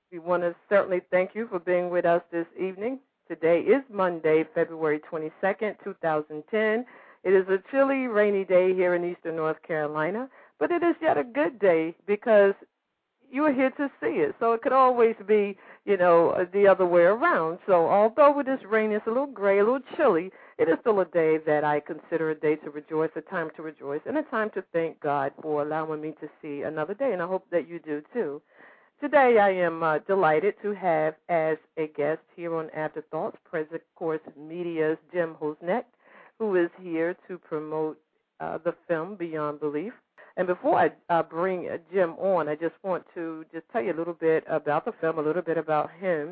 We want to certainly thank you for being with us this evening. Today is Monday, February 22nd, 2010. It is a chilly, rainy day here in eastern North Carolina, but it is yet a good day because you are here to see it. So it could always be, the other way around. So although it is rainy, it's a little gray, a little chilly, it is still a day that I consider a day to rejoice, a time to rejoice, and a time to thank God for allowing me to see another day, and I hope that you do too. Today I am delighted to have as a guest here on Afterthoughts, Present Course Media's Jim Hosneck, who is here to promote the film Beyond Belief. And before I bring Jim on, I just want to just tell you a little bit about the film, a little bit about him,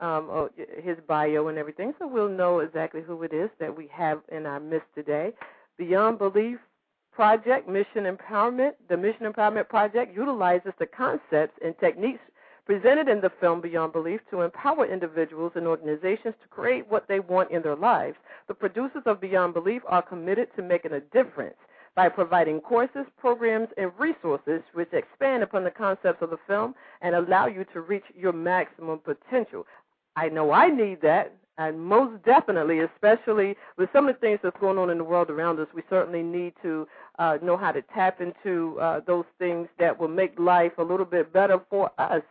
his bio and everything, so we'll know exactly who it is that we have in our midst today. Beyond Belief Project, Mission Empowerment. The Mission Empowerment Project utilizes the concepts and techniques presented in the film Beyond Belief to empower individuals and organizations to create what they want in their lives. The producers of Beyond Belief are committed to making a difference by providing courses, programs, and resources which expand upon the concepts of the film and allow you to reach your maximum potential. I know I need that. And most definitely, especially with some of the things that's going on in the world around us, we certainly need to know how to tap into those things that will make life a little bit better for us.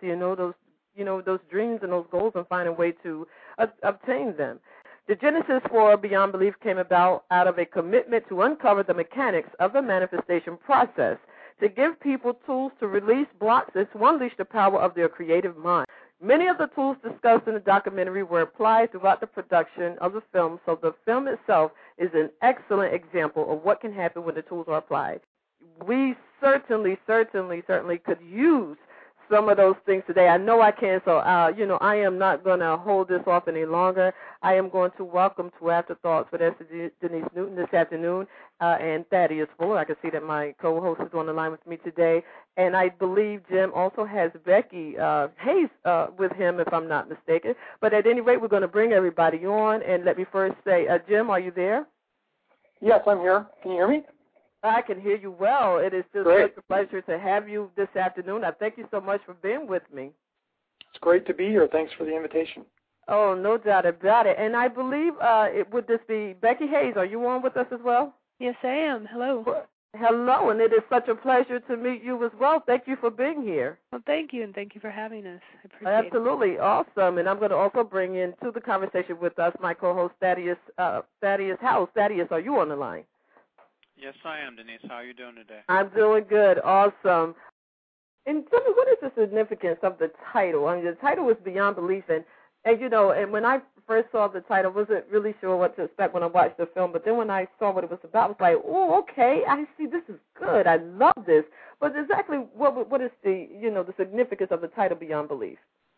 Those dreams and those goals, and find a way to obtain them. The genesis for Beyond Belief came about out of a commitment to uncover the mechanics of the manifestation process, to give people tools to release blocks and to unleash the power of their creative mind. Many of the tools discussed in the documentary were applied throughout the production of the film, so the film itself is an excellent example of what can happen when the tools are applied. We certainly could use some of those things today. I know I can, so, I am not going to hold this off any longer. I am going to welcome to Afterthoughts with Esther Denise Newton this afternoon and Thaddeus Fuller. I can see that my co-host is on the line with me today. And I believe Jim also has Becky Hayes with him, if I'm not mistaken. But at any rate, we're going to bring everybody on. And let me first say, Jim, are you there? Yes, I'm here. Can you hear me? I can hear you well. It is just such a pleasure to have you this afternoon. I thank you so much for being with me. It's great to be here. Thanks for the invitation. Oh, no doubt about it. And I believe, would this be Becky Hayes? Are you on with us as well? Yes, I am. Hello. Hello, and it is such a pleasure to meet you as well. Thank you for being here. Well, thank you, and thank you for having us. I appreciate it. Absolutely. Awesome. And I'm going to also bring into the conversation with us my co-host, Thaddeus House. Thaddeus, are you on the line? Yes, I am, Denise. How are you doing today? I'm doing good. Awesome. And tell me, what is the significance of the title? I mean, the title is Beyond Belief, and when I first saw the title, I wasn't really sure what to expect when I watched the film, but then when I saw what it was about, I was like, oh, okay, I see, this is good. I love this. But exactly what is the significance of the title Beyond Belief?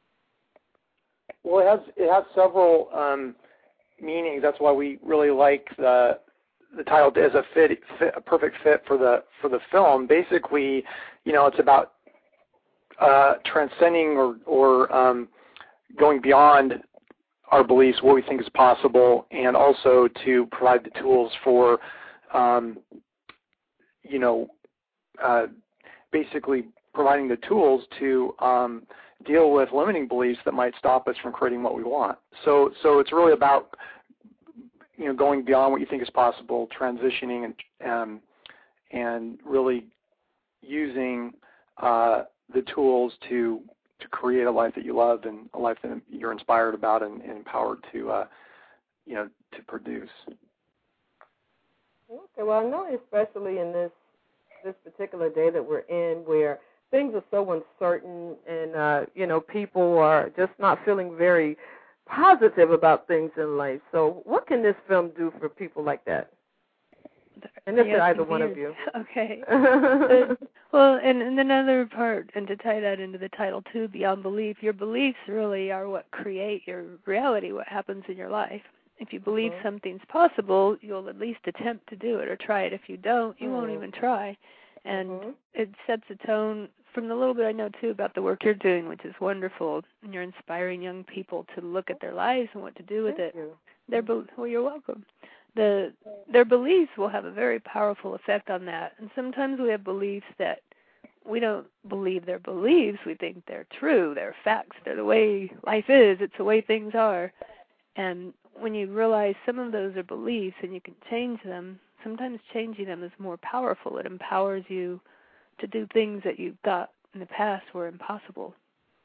Well, it has several meanings. That's why we really like the title as a perfect fit for the film. Basically, it's about transcending or going beyond our beliefs, what we think is possible, and also to provide the tools for, basically providing the tools to deal with limiting beliefs that might stop us from creating what we want. So it's really about going beyond what you think is possible, transitioning and really using the tools to create a life that you love and a life that you're inspired about and empowered to produce. Okay, well, I know especially in this particular day that we're in, where things are so uncertain and people are just not feeling very positive about things in life. So what can this film do for people like that? And this is either one of you. Okay. Well, and another part, and to tie that into the title too, Beyond Belief, your beliefs really are what create your reality, what happens in your life. If you believe something's possible, you'll at least attempt to do it or try it. If you don't, you won't even try. And it sets a tone from the little bit I know, too, about the work you're doing, which is wonderful. And you're inspiring young people to look at their lives and what to do with it. Well, you're welcome. Their beliefs will have a very powerful effect on that. And sometimes we have beliefs that we don't believe their beliefs. We think they're true. They're facts. They're the way life is. It's the way things are. And when you realize some of those are beliefs and you can change them, sometimes changing them is more powerful. It empowers you to do things that you thought in the past were impossible.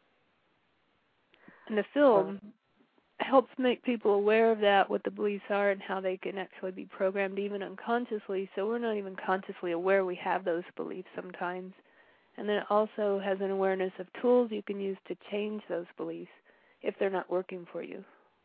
And the film helps make people aware of that, what the beliefs are, and how they can actually be programmed even unconsciously, so we're not even consciously aware we have those beliefs sometimes. And then it also has an awareness of tools you can use to change those beliefs if they're not working for you.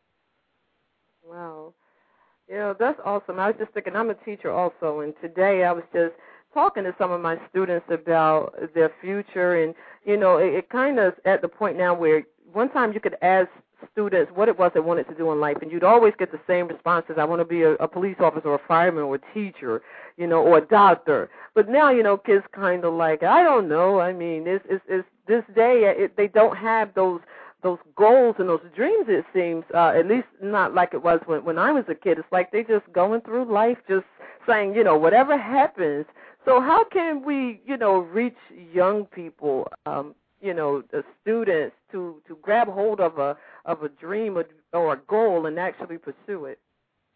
Wow. That's awesome. I was just thinking, I'm a teacher also, and today I was just talking to some of my students about their future, and, it kind of at the point now where one time you could ask students what it was they wanted to do in life, and you'd always get the same responses. I want to be a police officer or a fireman or a teacher, or a doctor. But now, kids kind of like, I don't know. I mean, it's this day, they don't have those goals and those dreams, it seems, at least not like it was when I was a kid. It's like they just going through life just saying, whatever happens. So how can we, reach young people, the students to grab hold of a dream or a goal and actually pursue it?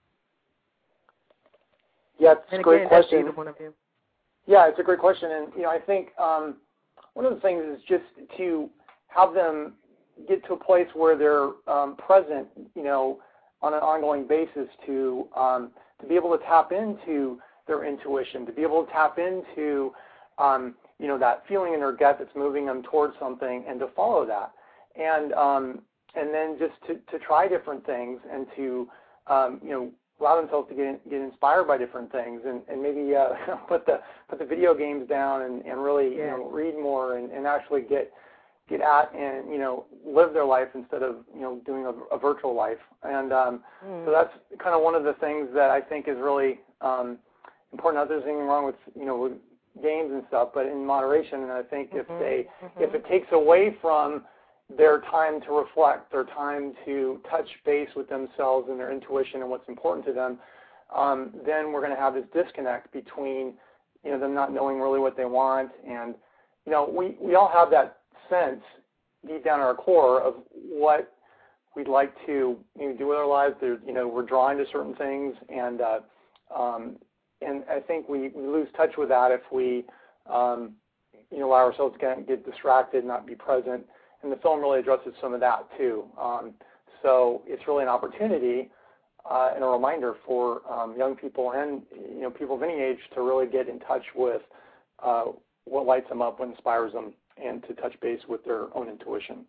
Yeah, it's a great question. Either one of you. Yeah, it's a great question. And, I think one of the things is just to have them get to a place where they're present, on an ongoing basis to be able to tap into their intuition, to be able to tap into, that feeling in their gut that's moving them towards something, and to follow that. And then just to try different things and to, allow themselves to get inspired by different things, and maybe put the video games down and really read more and actually get at and live their life instead of doing a virtual life. And so that's kind of one of the things that I think is really important. Not that there's anything wrong with with games and stuff, but in moderation. And I think if it takes away from their time to reflect, their time to touch base with themselves and their intuition and what's important to them, then we're going to have this disconnect between them not knowing really what they want. And we all have that sense deep down in our core of what we'd like to do with our lives. We're drawn to certain things, and I think we lose touch with that if we allow ourselves to get distracted, not be present. And the film really addresses some of that too. So it's really an opportunity and a reminder for young people and people of any age to really get in touch with what lights them up, what inspires them, and to touch base with their own intuition.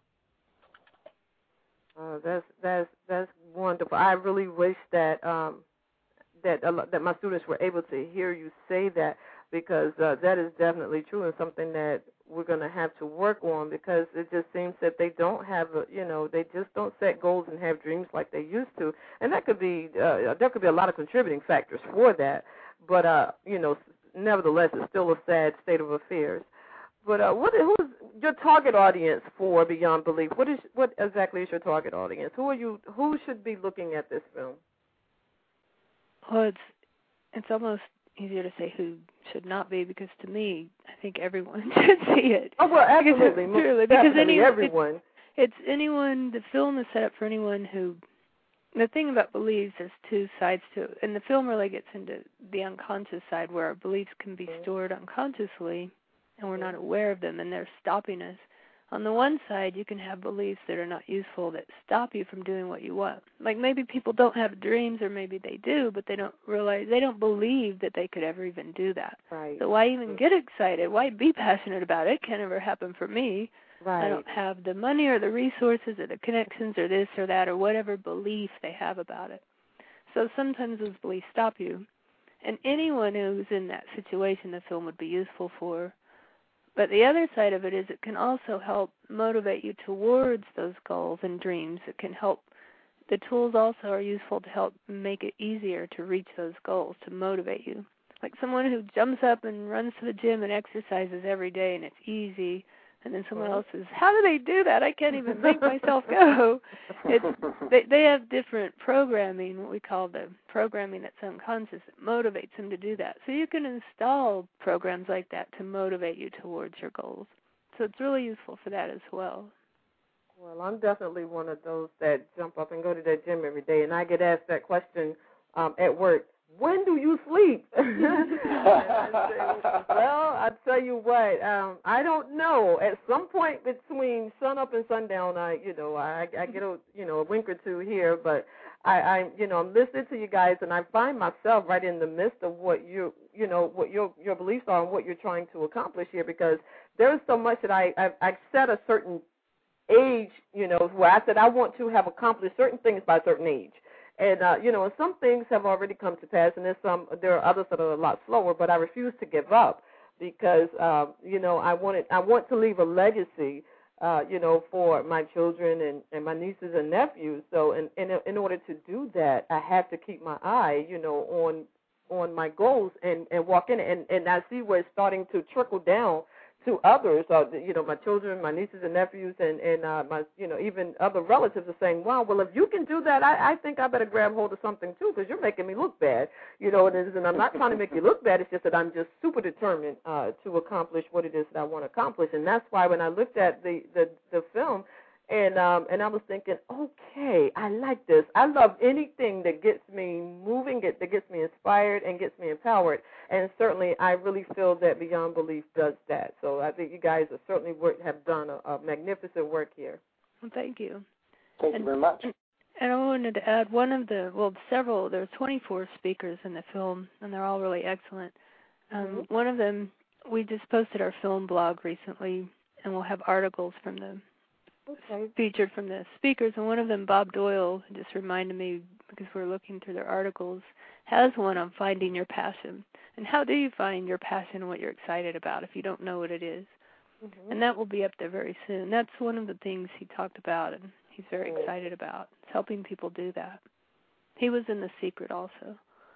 That's wonderful. I really wish that that my students were able to hear you say that, because that is definitely true and something that we're going to have to work on, because it just seems that they don't have they just don't set goals and have dreams like they used to, and that could be there could be a lot of contributing factors for that, but nevertheless it's still a sad state of affairs. But who's your target audience for Beyond Belief? What exactly is your target audience? Who should be looking at this film? Well, it's almost easier to say who should not be, because to me, I think everyone should see it. Oh, well, absolutely. Truly, because everyone. It's anyone. The film is set up for anyone who. The thing about beliefs, there's two sides to it, and the film really gets into the unconscious side, where our beliefs can be stored unconsciously, and we're not aware of them, and they're stopping us. On the one side, you can have beliefs that are not useful, that stop you from doing what you want. Like maybe people don't have dreams, or maybe they do, but they don't realize, they don't believe that they could ever even do that. Right. So why even get excited? Why be passionate about it? It can't ever happen for me. Right. I don't have the money or the resources or the connections or this or that or whatever belief they have about it. So sometimes those beliefs stop you. And anyone who's in that situation, the film would be useful for. But the other side of it is it can also help motivate you towards those goals and dreams. It can help. The tools also are useful to help make it easier to reach those goals, to motivate you. Like someone who jumps up and runs to the gym and exercises every day and it's easy And then someone else says, how do they do that? I can't even make myself go. They have different programming, what we call the programming that's unconscious, that motivates them to do that. So you can install programs like that to motivate you towards your goals. So it's really useful for that as well. Well, I'm definitely one of those that jump up and go to the gym every day, and I get asked that question at work. When do you sleep? And I say, well, I tell you what, I don't know. At some point between sun up and sundown, I get a wink or two here, but I'm listening to you guys, and I find myself right in the midst of what your beliefs are and what you're trying to accomplish here, because there's so much that I set a certain age, where I said I want to have accomplished certain things by a certain age. And, and some things have already come to pass, and there are others that are a lot slower, but I refuse to give up because, I want to leave a legacy, for my children and my nieces and nephews. So in order to do that, I have to keep my eye, on my goals and walk in it. And I see where it's starting to trickle down to others, my children, my nieces and nephews, and my, even other relatives are saying, wow, well, if you can do that, I think I better grab hold of something, too, because you're making me look bad. And I'm not trying to make you look bad. It's just that I'm just super determined to accomplish what it is that I want to accomplish. And that's why when I looked at the film, and I was thinking, okay, I like this. I love anything that gets me moving, that gets me inspired and gets me empowered. And certainly I really feel that Beyond Belief does that. So I think you guys have done a magnificent work here. Well, thank you. Thank you very much. And I wanted to add several, there are 24 speakers in the film, and they're all really excellent. One of them, we just posted our film blog recently, and we'll have articles from them. Okay. Featured from the speakers, and one of them, Bob Doyle, just reminded me, because we're looking through their articles, has one on finding your passion. And how do you find your passion and what you're excited about if you don't know what it is? Mm-hmm. And that will be up there very soon. That's one of the things he talked about, and he's very excited about. It's helping people do that. He was in The Secret also.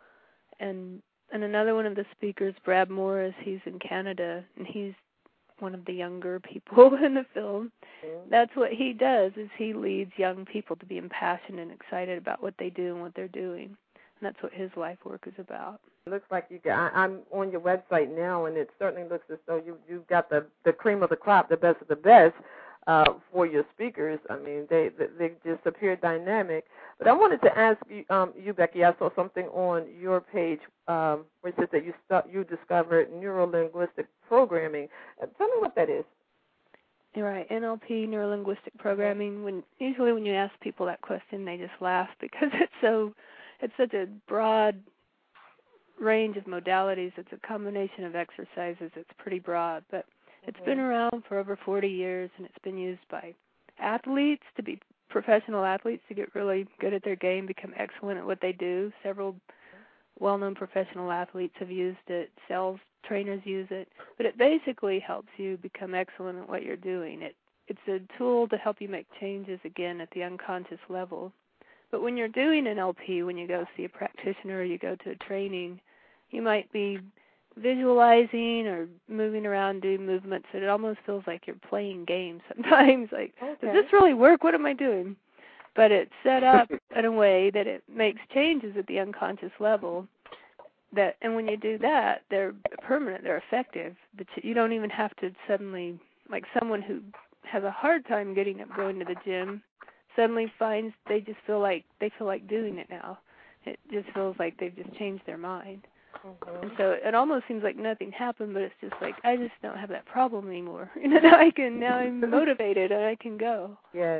And another one of the speakers, Brad Morris, he's in Canada, and he's one of the younger people in the film. That's what he does, is he leads young people to be impassioned and excited about what they do and what they're doing. And that's what his life work is about. It looks like I'm on your website now, and it certainly looks as though you've got the cream of the crop, the best of the best for your speakers. I mean, they just appear dynamic. But I wanted to ask you, Becky, I saw something on your page where it says that you discovered neuro-linguistic programming. Tell me what that is. You're right, NLP, neuro-linguistic programming. Usually when you ask people that question, they just laugh because it's such a broad range of modalities. It's a combination of exercises. It's pretty broad, but it's been around for over 40 years, and it's been used by athletes to be professional athletes to get really good at their game, become excellent at what they do. Several well-known professional athletes have used it. Sales trainers use it. But it basically helps you become excellent at what you're doing. It's a tool to help you make changes, again, at the unconscious level. But when you're doing NLP, when you go see a practitioner or you go to a training, you might be visualizing or moving around, doing movements, and it almost feels like you're playing games sometimes. Like, does this really work? What am I doing? But it's set up in a way that it makes changes at the unconscious level. And when you do that, they're permanent, they're effective. But you don't even have to suddenly, like someone who has a hard time getting up, going to the gym, suddenly finds they feel like doing it now. It just feels like they've just changed their mind. Mm-hmm. And so it almost seems like nothing happened, but it's just like, I just don't have that problem anymore. Now I'm motivated and I can go.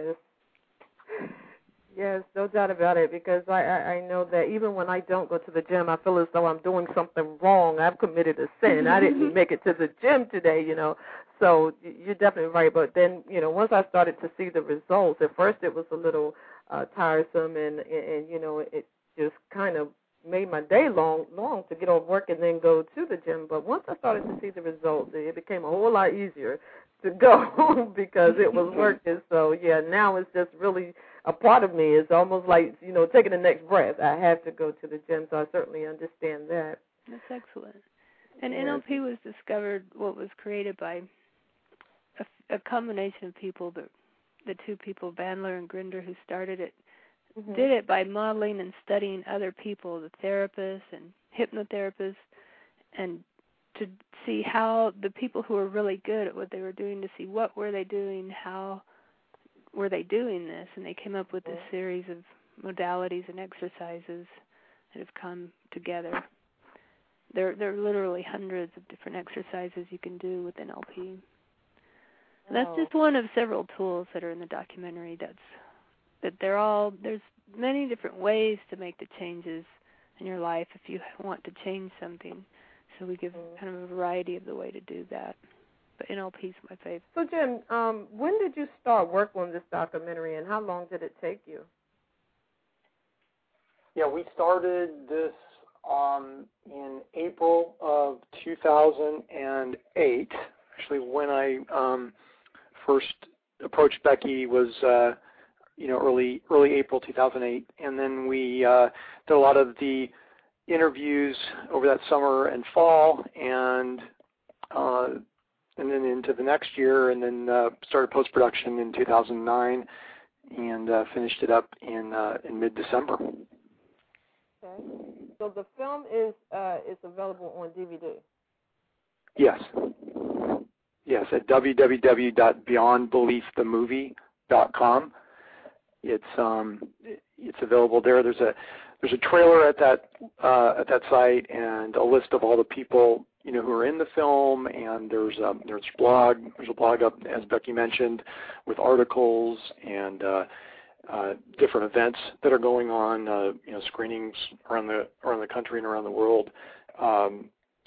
Yes, no doubt about it, because I know that even when I don't go to the gym, I feel as though I'm doing something wrong. I've committed a sin. I didn't make it to the gym today, So you're definitely right. But then, once I started to see the results, at first it was a little tiresome and it just kind of made my day long to get off work and then go to the gym. But once I started to see the results, it became a whole lot easier to go because it was working. So, now it's just really a part of me. It's almost like, taking the next breath. I have to go to the gym, so I certainly understand that. That's excellent. And NLP was discovered, was created by a combination of people, the two people, Bandler and Grinder, who started it, did it by modeling and studying other people, the therapists and hypnotherapists, and to see how the people who were really good at what they were doing, to see what were they doing, how were they doing this, and they came up with this series of modalities and exercises that have come together. There are literally hundreds of different exercises you can do with NLP. And that's just one of several tools that are in the documentary. There's many different ways to make the changes in your life if you want to change something. So we give kind of a variety of the way to do that. But NLP is my favorite. So, Jim, when did you start work on this documentary, and how long did it take you? Yeah, we started this in April of 2008. Actually, when I first approached Becky was early April 2008, and then we did a lot of the interviews over that summer and fall, and then into the next year, and then started post-production in 2009, and finished it up in mid-December. Okay. So the film is available on DVD. Yes. Yes, at www.beyondbeliefthemovie.com. It's available there. There's a trailer at that site, and a list of all the people who are in the film, and there's a blog up, as Becky mentioned, with articles and different events that are going on, screenings around the country and around the world. And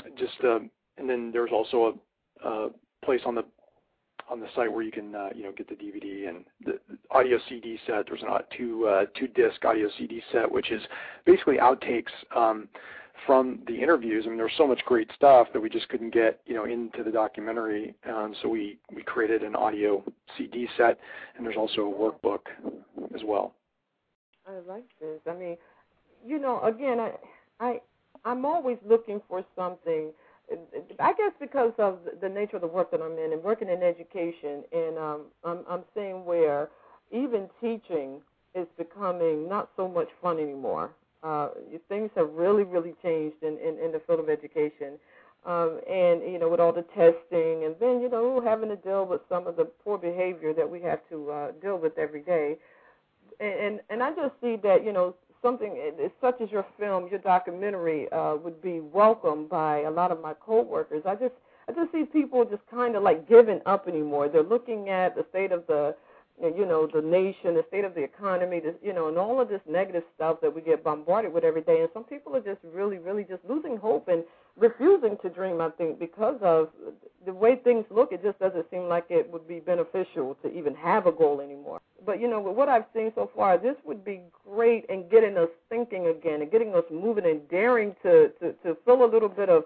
then there's also a place on the site where you can get the DVD and the audio CD set. There's a two-disc audio CD set, which is basically outtakes from the interviews. I mean, there's so much great stuff that we just couldn't get into the documentary, so we created an audio CD set, and there's also a workbook as well. I like this. I mean, again, I'm always looking for something. I guess because of the nature of the work that I'm in and working in education, and I'm seeing where even teaching is becoming not so much fun anymore. Things have really, really changed in the field of education, and with all the testing, and then having to deal with some of the poor behavior that we have to deal with every day, and I just see that something such as your film, your documentary, would be welcomed by a lot of my coworkers. I just see people just kind of like giving up anymore. They're looking at the state of the nation, the state of the economy, and all of this negative stuff that we get bombarded with every day. And some people are just really, really just losing hope and refusing to dream, I think, because of the way things look. It just doesn't seem like it would be beneficial to even have a goal anymore. But, with what I've seen so far, this would be great in getting us thinking again and getting us moving and daring to feel a little bit of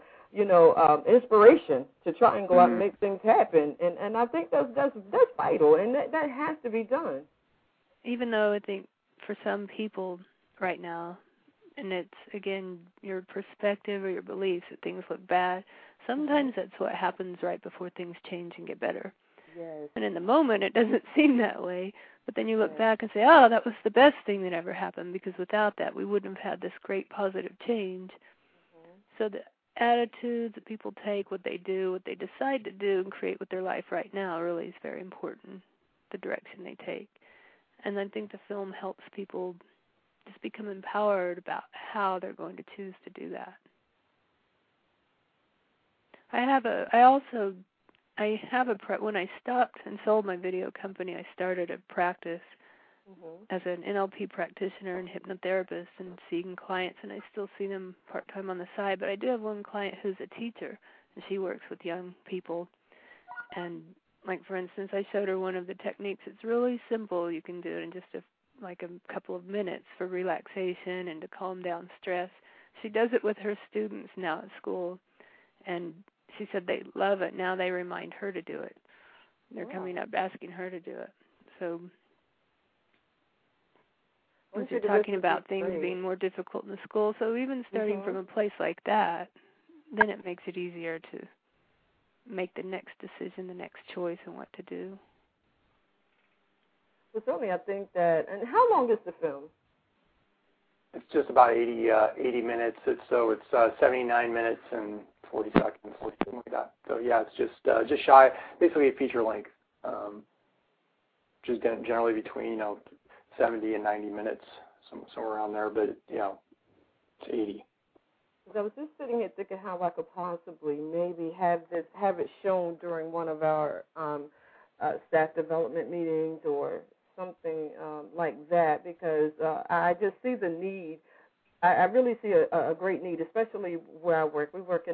inspiration to try and go out and make things happen, and I think that's vital, and that has to be done. Even though I think for some people right now, and it's again your perspective or your beliefs that things look bad, sometimes that's what happens right before things change and get better. Yes. And in the moment it doesn't seem that way, but then you look back and say, oh, that was the best thing that ever happened, because without that we wouldn't have had this great positive change. So the attitudes that people take, what they do, what they decide to do and create with their life right now really is very important, the direction they take. And I think the film helps people just become empowered about how they're going to choose to do that. When I stopped and sold my video company, I started a practice as an NLP practitioner and hypnotherapist and seeing clients, and I still see them part-time on the side. But I do have one client who's a teacher, and she works with young people. And, like, for instance, I showed her one of the techniques. It's really simple. You can do it in just a couple of minutes for relaxation and to calm down stress. She does it with her students now at school, and she said they love it. Now they remind her to do it. They're coming up asking her to do it. So once you're talking about things being more difficult in the school, so even starting from a place like that, then it makes it easier to make the next decision, the next choice, and what to do. Well, certainly I think that, and how long is the film? It's just about 80 minutes. It's 79 minutes and 40 seconds, something like that. So yeah, it's just shy, basically a feature length, just generally between 70 and 90 minutes, somewhere around there. But it's 80. I was just sitting here thinking how I could possibly maybe have it shown during one of our staff development meetings or something like that, because I just see the need. I really see a great need, especially where I work. I work in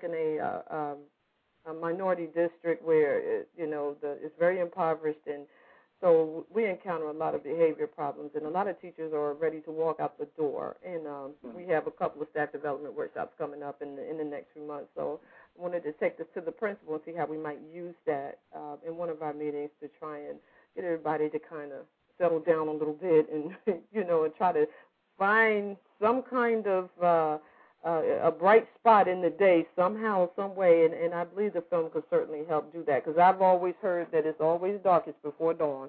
a minority district where it's very impoverished, and so we encounter a lot of behavior problems, and a lot of teachers are ready to walk out the door. And we have a couple of staff development workshops coming up in the next few months. So I wanted to take this to the principal and see how we might use that in one of our meetings to try and get everybody to kind of settle down a little bit and, and try to find some kind of a bright spot in the day somehow, some way, and I believe the film could certainly help do that, because I've always heard that it's always darkest before dawn.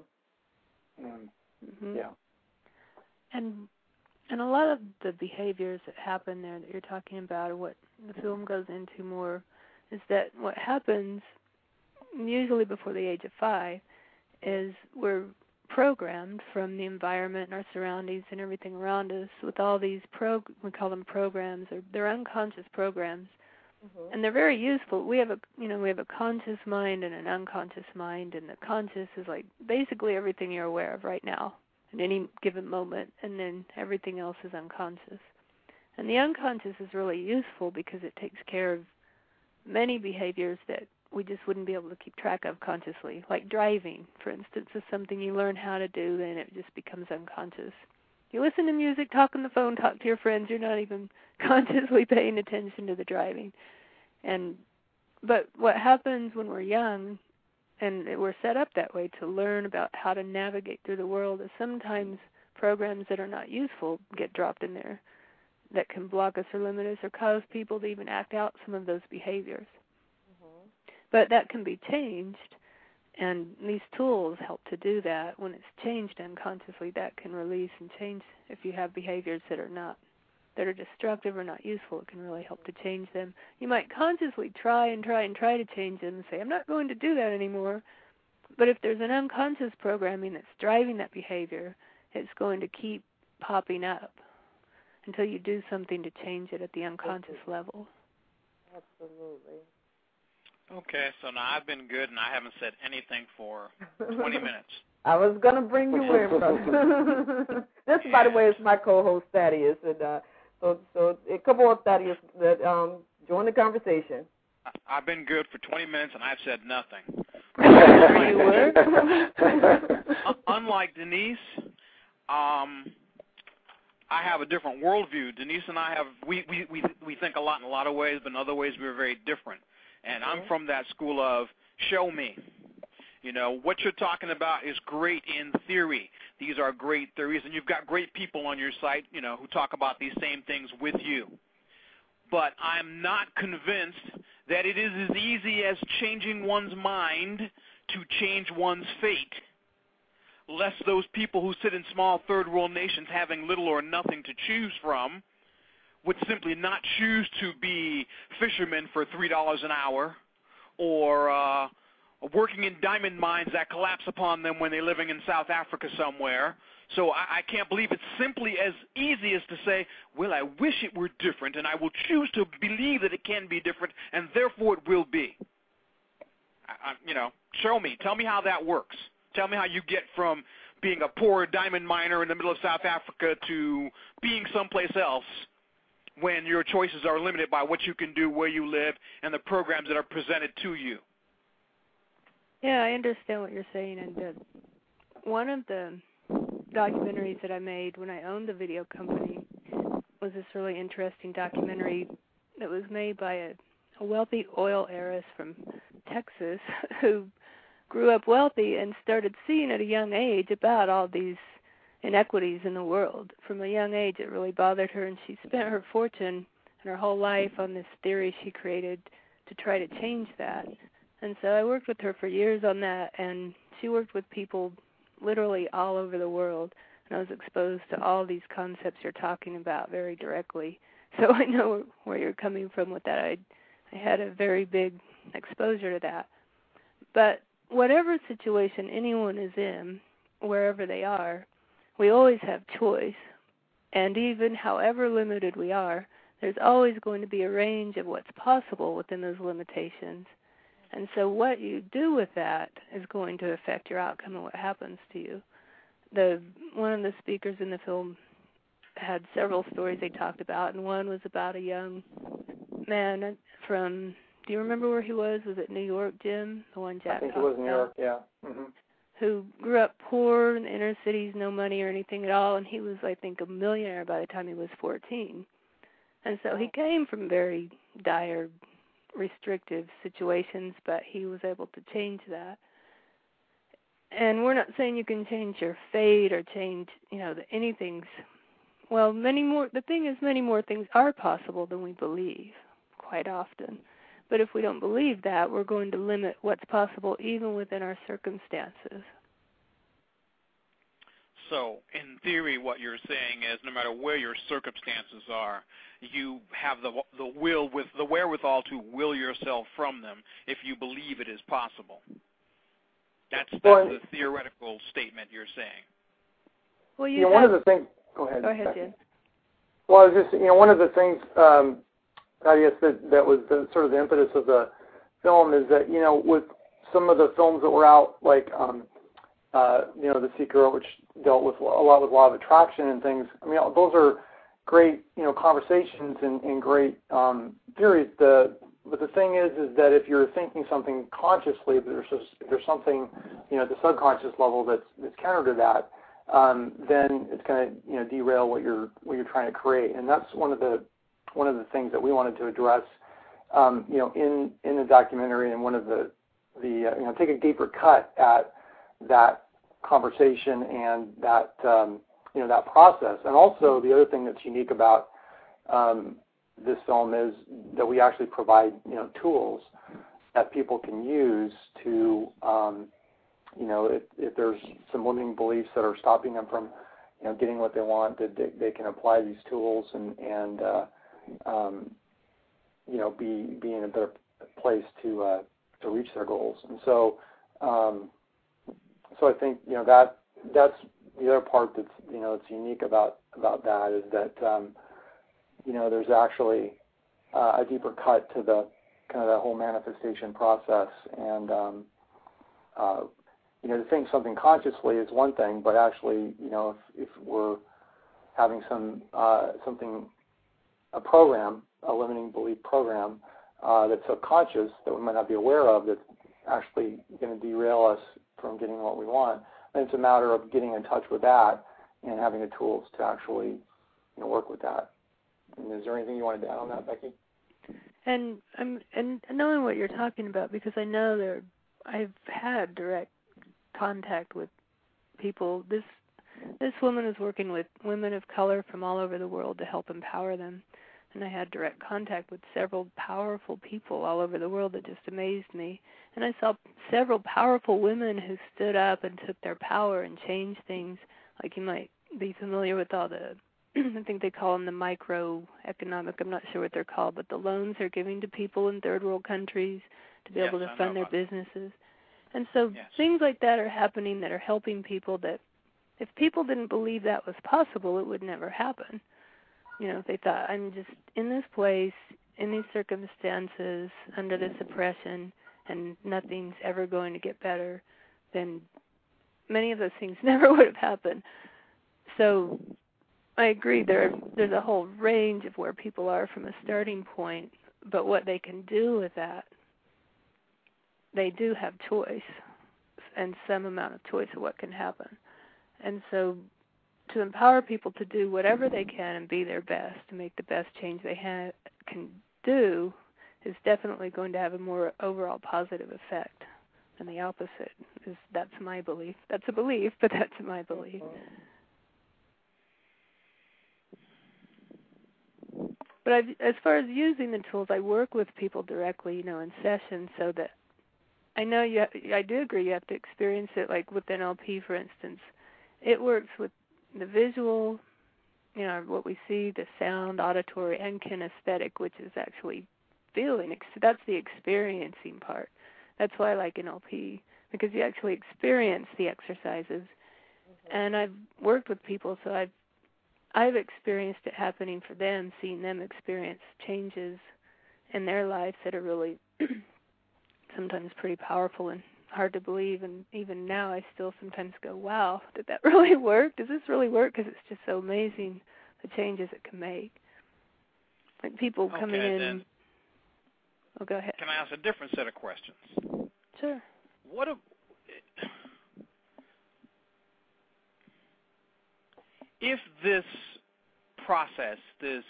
Mm-hmm. Yeah. And a lot of the behaviors that happen there that you're talking about, or what the film goes into more, is that what happens usually before the age of 5 is we're programmed from the environment and our surroundings and everything around us with all these we call them programs, or they're unconscious programs, and they're very useful. We have a conscious mind and an unconscious mind, and the conscious is like basically everything you're aware of right now at any given moment, and then everything else is unconscious. And the unconscious is really useful because it takes care of many behaviors that we just wouldn't be able to keep track of consciously. Like driving, for instance, is something you learn how to do, and it just becomes unconscious. You listen to music, talk on the phone, talk to your friends, you're not even consciously paying attention to the driving. But what happens when we're young, and we're set up that way to learn about how to navigate through the world, is sometimes programs that are not useful get dropped in there that can block us or limit us or cause people to even act out some of those behaviors. But that can be changed, and these tools help to do that. When it's changed unconsciously, that can release and change. If you have behaviors that are destructive or not useful, it can really help to change them. You might consciously try to change them and say, I'm not going to do that anymore. But if there's an unconscious programming that's driving that behavior, it's going to keep popping up until you do something to change it at the unconscious level. Absolutely. Okay, so now I've been good, and I haven't said anything for 20 minutes. I was going to bring you in, brother. This, by the way, is my co-host, Thaddeus. And so come on, Thaddeus, join the conversation. I've been good for 20 minutes, and I've said nothing. You were? Unlike Denise, I have a different worldview. Denise and I we think a lot in a lot of ways, but in other ways we're very different. And I'm from that school of show me. What you're talking about is great in theory. These are great theories, and you've got great people on your site, who talk about these same things with you. But I'm not convinced that it is as easy as changing one's mind to change one's fate, lest those people who sit in small third world nations having little or nothing to choose from would simply not choose to be fishermen for $3 an hour, or working in diamond mines that collapse upon them when they're living in South Africa somewhere. So I can't believe it's simply as easy as to say, well, I wish it were different, and I will choose to believe that it can be different, and therefore it will be. Show me. Tell me how that works. Tell me how you get from being a poor diamond miner in the middle of South Africa to being someplace else, when your choices are limited by what you can do, where you live, and the programs that are presented to you. Yeah, I understand what you're saying. And one of the documentaries that I made when I owned the video company was this really interesting documentary that was made by a wealthy oil heiress from Texas who grew up wealthy and started seeing at a young age about all these inequities in the world. From a young age, it really bothered her, and she spent her fortune and her whole life on this theory she created to try to change that. And so I worked with her for years on that, and she worked with people literally all over the world, and I was exposed to all these concepts you're talking about very directly. So I know where you're coming from with that. I had a very big exposure to that. But whatever situation anyone is in, wherever they are, we always have choice. And even however limited we are, there's always going to be a range of what's possible within those limitations. And so what you do with that is going to affect your outcome and what happens to you. One of the speakers in the film had several stories they talked about, and one was about a young man from, do you remember where he was? Was it New York, Jim? The one Jack I think talked it was New about? York, yeah. Mm-hmm. Who grew up poor in the inner cities, no money or anything at all, and he was, I think, a millionaire by the time he was 14. And so he came from very dire, restrictive situations, but he was able to change that. And we're not saying you can change your fate or change, anything's, the thing is many more things are possible than we believe quite often. But if we don't believe that, we're going to limit what's possible even within our circumstances. So, in theory, what you're saying is no matter where your circumstances are, you have the wherewithal to will yourself from them if you believe it is possible. That's the theoretical statement you're saying. Well, one of the things. Go ahead. Go ahead, Jen. Well, I was just, one of the things, I guess that was the sort of the impetus of the film is that, with some of the films that were out, like, The Secret, which dealt with a lot with law of attraction and things. I mean, those are great, conversations and great theories. But the thing is that if you're thinking something consciously, if there's something, at the subconscious level that's counter to that, then it's going to, derail what you're trying to create. And that's one of the things that we wanted to address, in the documentary, and one of the take a deeper cut at that conversation and that that process. And also the other thing that's unique about this film is that we actually provide tools that people can use to if there's some limiting beliefs that are stopping them from getting what they want, that they can apply these tools and be in a better place to reach their goals. And so I think that's the other part that's it's unique about that is that there's actually a deeper cut to the kind of the whole manifestation process. And to think something consciously is one thing, but actually if we're having a program, a limiting belief program that's subconscious that we might not be aware of, that's actually going to derail us from getting what we want. And it's a matter of getting in touch with that and having the tools to actually work with that. And is there anything you wanted to add on that, Becky? And knowing what you're talking about, because I know I've had direct contact with people. This woman is working with women of color from all over the world to help empower them. And I had direct contact with several powerful people all over the world that just amazed me. And I saw several powerful women who stood up and took their power and changed things. Like you might be familiar with all the, I think they call them the microeconomic, I'm not sure what they're called, but the loans they're giving to people in third world countries to be able to fund their businesses. And so things like that are happening that are helping people that if people didn't believe that was possible, it would never happen. If they thought, I'm just in this place, in these circumstances, under this oppression, and nothing's ever going to get better, then many of those things never would have happened. So I agree, there's a whole range of where people are from a starting point, but what they can do with that, they do have choice and some amount of choice of what can happen. And so to empower people to do whatever they can and be their best, to make the best change they can do, is definitely going to have a more overall positive effect than the opposite. That's my belief. That's a belief, but that's my belief. But as far as using the tools, I work with people directly, in sessions so that I know I do agree you have to experience it, like with NLP, for instance. It works with the visual, what we see, the sound, auditory, and kinesthetic, which is actually feeling. That's the experiencing part. That's why I like NLP, because you actually experience the exercises. Mm-hmm. And I've worked with people, so I've experienced it happening for them, seeing them experience changes in their lives that are really sometimes pretty powerful and hard to believe. And even now I still sometimes go, wow, did that really work? Does this really work? Because it's just so amazing the changes it can make. Like people coming in. Then, oh, go ahead. Can I ask a different set of questions? Sure. If this process, this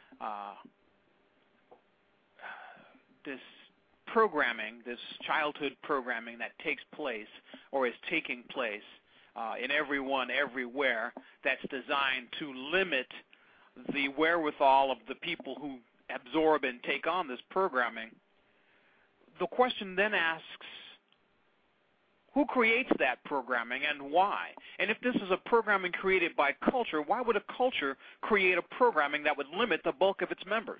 programming, this childhood programming that takes place or is taking place in everyone, everywhere, that's designed to limit the wherewithal of the people who absorb and take on this programming, the question then asks, who creates that programming and why? And if this is a programming created by culture, why would a culture create a programming that would limit the bulk of its members?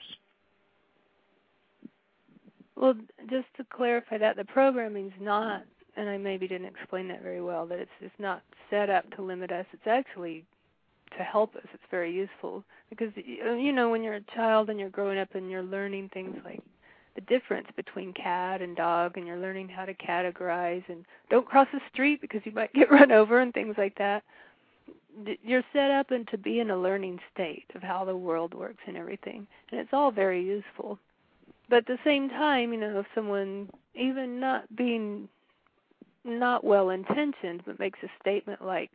Well, just to clarify that, the programming's not, and I maybe didn't explain that very well, that it's not set up to limit us. It's actually to help us. It's very useful because, when you're a child and you're growing up and you're learning things like the difference between cat and dog, and you're learning how to categorize and don't cross the street because you might get run over and things like that. You're set up and to be in a learning state of how the world works and everything, and it's all very useful. But at the same time, if someone, even not being not well-intentioned, but makes a statement like,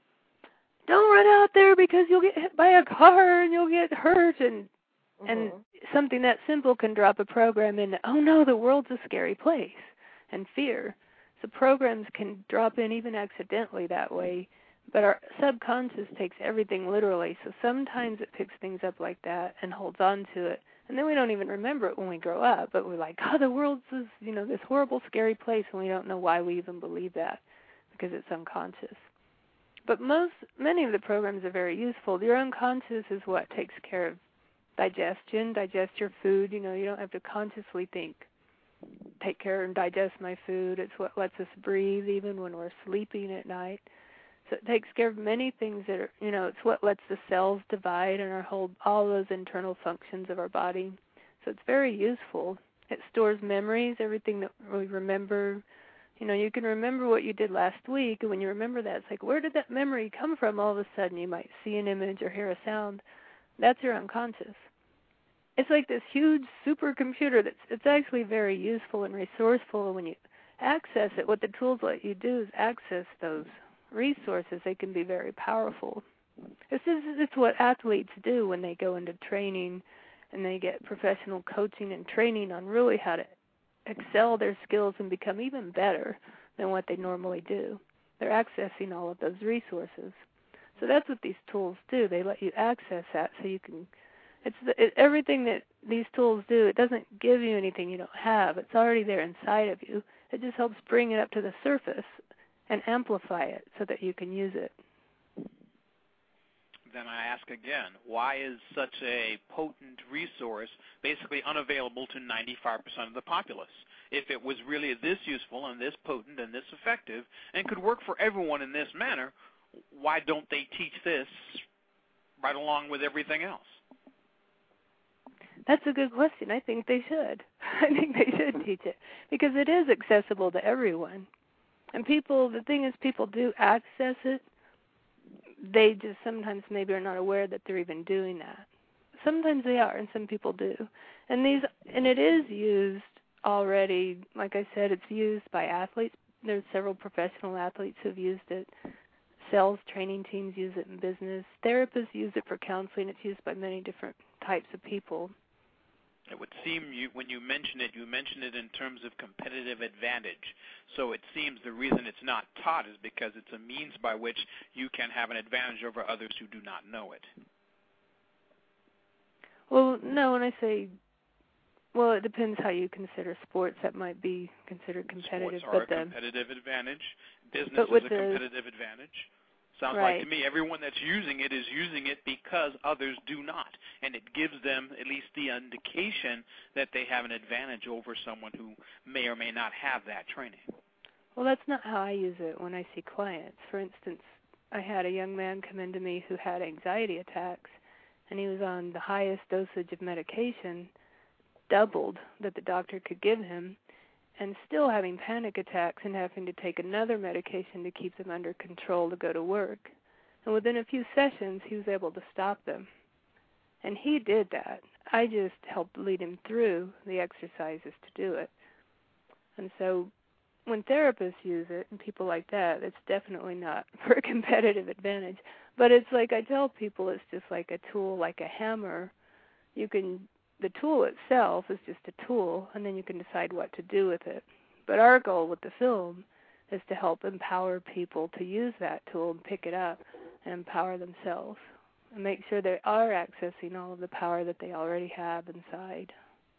don't run out there because you'll get hit by a car and you'll get hurt, and something that simple can drop a program into, oh no, the world's a scary place, and fear. So programs can drop in even accidentally that way, but our subconscious takes everything literally, so sometimes it picks things up like that and holds on to it, and then we don't even remember it when we grow up, but we're like, oh, the world's this, this horrible, scary place, and we don't know why we even believe that, because it's unconscious. But many of the programs are very useful. Your unconscious is what takes care of digestion, digest your food. You don't have to consciously think, take care and digest my food. It's what lets us breathe even when we're sleeping at night. So it takes care of many things that are, it's what lets the cells divide and all those internal functions of our body. So it's very useful. It stores memories, everything that we remember. You can remember what you did last week, and when you remember that, it's like, where did that memory come from? All of a sudden you might see an image or hear a sound. That's your unconscious. It's like this huge supercomputer it's actually very useful and resourceful. And when you access it, what the tools let you do is access those resources. They can be very powerful. It's what athletes do when they go into training and they get professional coaching and training on really how to excel their skills and become even better than what they normally do. They're accessing all of those resources. So that's what these tools do. They let you access that so you can, everything that these tools do, it doesn't give you anything you don't have. It's already there inside of you. It just helps bring it up to the surface and amplify it so that you can use it. Then I ask again, why is such a potent resource basically unavailable to 95% of the populace? If it was really this useful and this potent and this effective and could work for everyone in this manner, why don't they teach this right along with everything else? That's a good question. I think they should. I think they should teach it because it is accessible to everyone. And the thing is, people do access it. They just sometimes maybe are not aware that they're even doing that. Sometimes they are, and some people do. And it is used already. Like I said, it's used by athletes. There's several professional athletes who've used it. Sales training teams use it in business. Therapists use it for counseling. It's used by many different types of people. It would seem when you mention it in terms of competitive advantage. So it seems the reason it's not taught is because it's a means by which you can have an advantage over others who do not know it. Well, no, when I say Well, it depends how you consider sports. That might be considered competitive. Sports are a competitive advantage. Business is a competitive advantage. Sounds like to me everyone that's using it is using it because others do not. And it gives them at least the indication that they have an advantage over someone who may or may not have that training. Well, that's not how I use it when I see clients. For instance, I had a young man come into me who had anxiety attacks, and he was on the highest dosage of medication, doubled that the doctor could give him, and still having panic attacks and having to take another medication to keep them under control to go to work. And within a few sessions, he was able to stop them. And he did that. I just helped lead him through the exercises to do it. And so when therapists use it and people like that, it's definitely not for a competitive advantage. But it's like I tell people, it's just like a tool, like a hammer. The tool itself is just a tool, and then you can decide what to do with it. But our goal with the film is to help empower people to use that tool and pick it up and empower themselves and make sure they are accessing all of the power that they already have inside.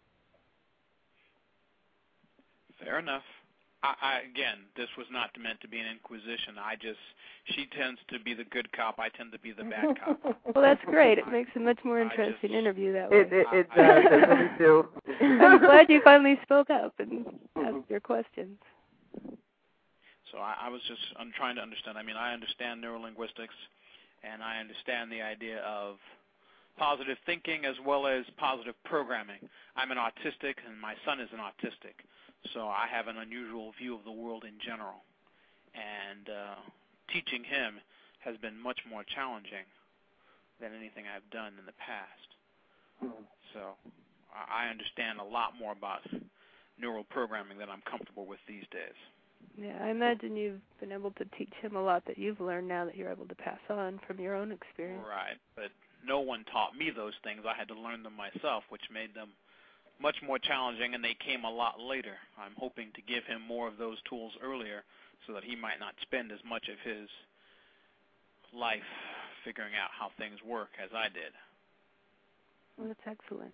Fair enough. Again, this was not meant to be an inquisition. She tends to be the good cop. I tend to be the bad cop. Well, that's great. It makes a much more interesting interview that way. It does. It really do. I'm glad you finally spoke up and asked your questions. So I'm trying to understand. I mean, I understand neurolinguistics, and I understand the idea of positive thinking as well as positive programming. I'm an autistic, and my son is an autistic. So I have an unusual view of the world in general. And teaching him has been much more challenging than anything I've done in the past. So I understand a lot more about neural programming than I'm comfortable with these days. Yeah, I imagine you've been able to teach him a lot that you've learned now that you're able to pass on from your own experience. Right, but no one taught me those things. I had to learn them myself, which made them much more challenging, and they came a lot later. I'm hoping to give him more of those tools earlier so that he might not spend as much of his life figuring out how things work as I did. Well, that's excellent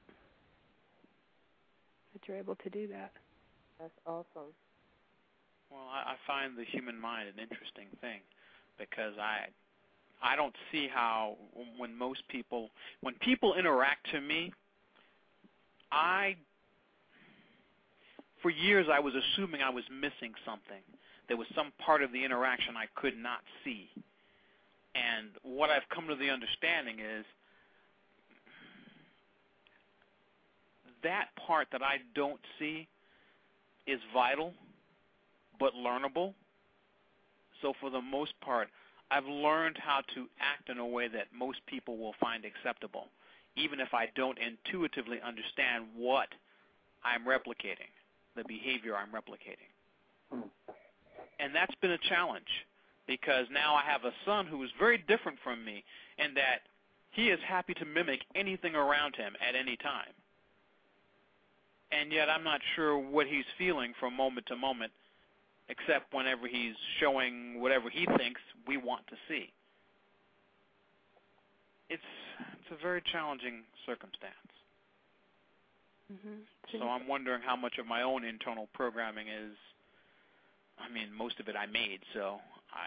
that you're able to do that. That's awesome. Well, I find the human mind an interesting thing because I don't see how when people interact to me, for years I was assuming I was missing something. There was some part of the interaction I could not see. And what I've come to the understanding is that part that I don't see is vital but learnable. So for the most part, I've learned how to act in a way that most people will find acceptable, even if I don't intuitively understand what I'm replicating, the behavior I'm replicating. And that's been a challenge because now I have a son who is very different from me in that he is happy to mimic anything around him at any time. And yet I'm not sure what he's feeling from moment to moment, except whenever he's showing whatever he thinks we want to see. It's a very challenging circumstance. Mm-hmm. So I'm wondering how much of my own internal programming is, most of it I made, so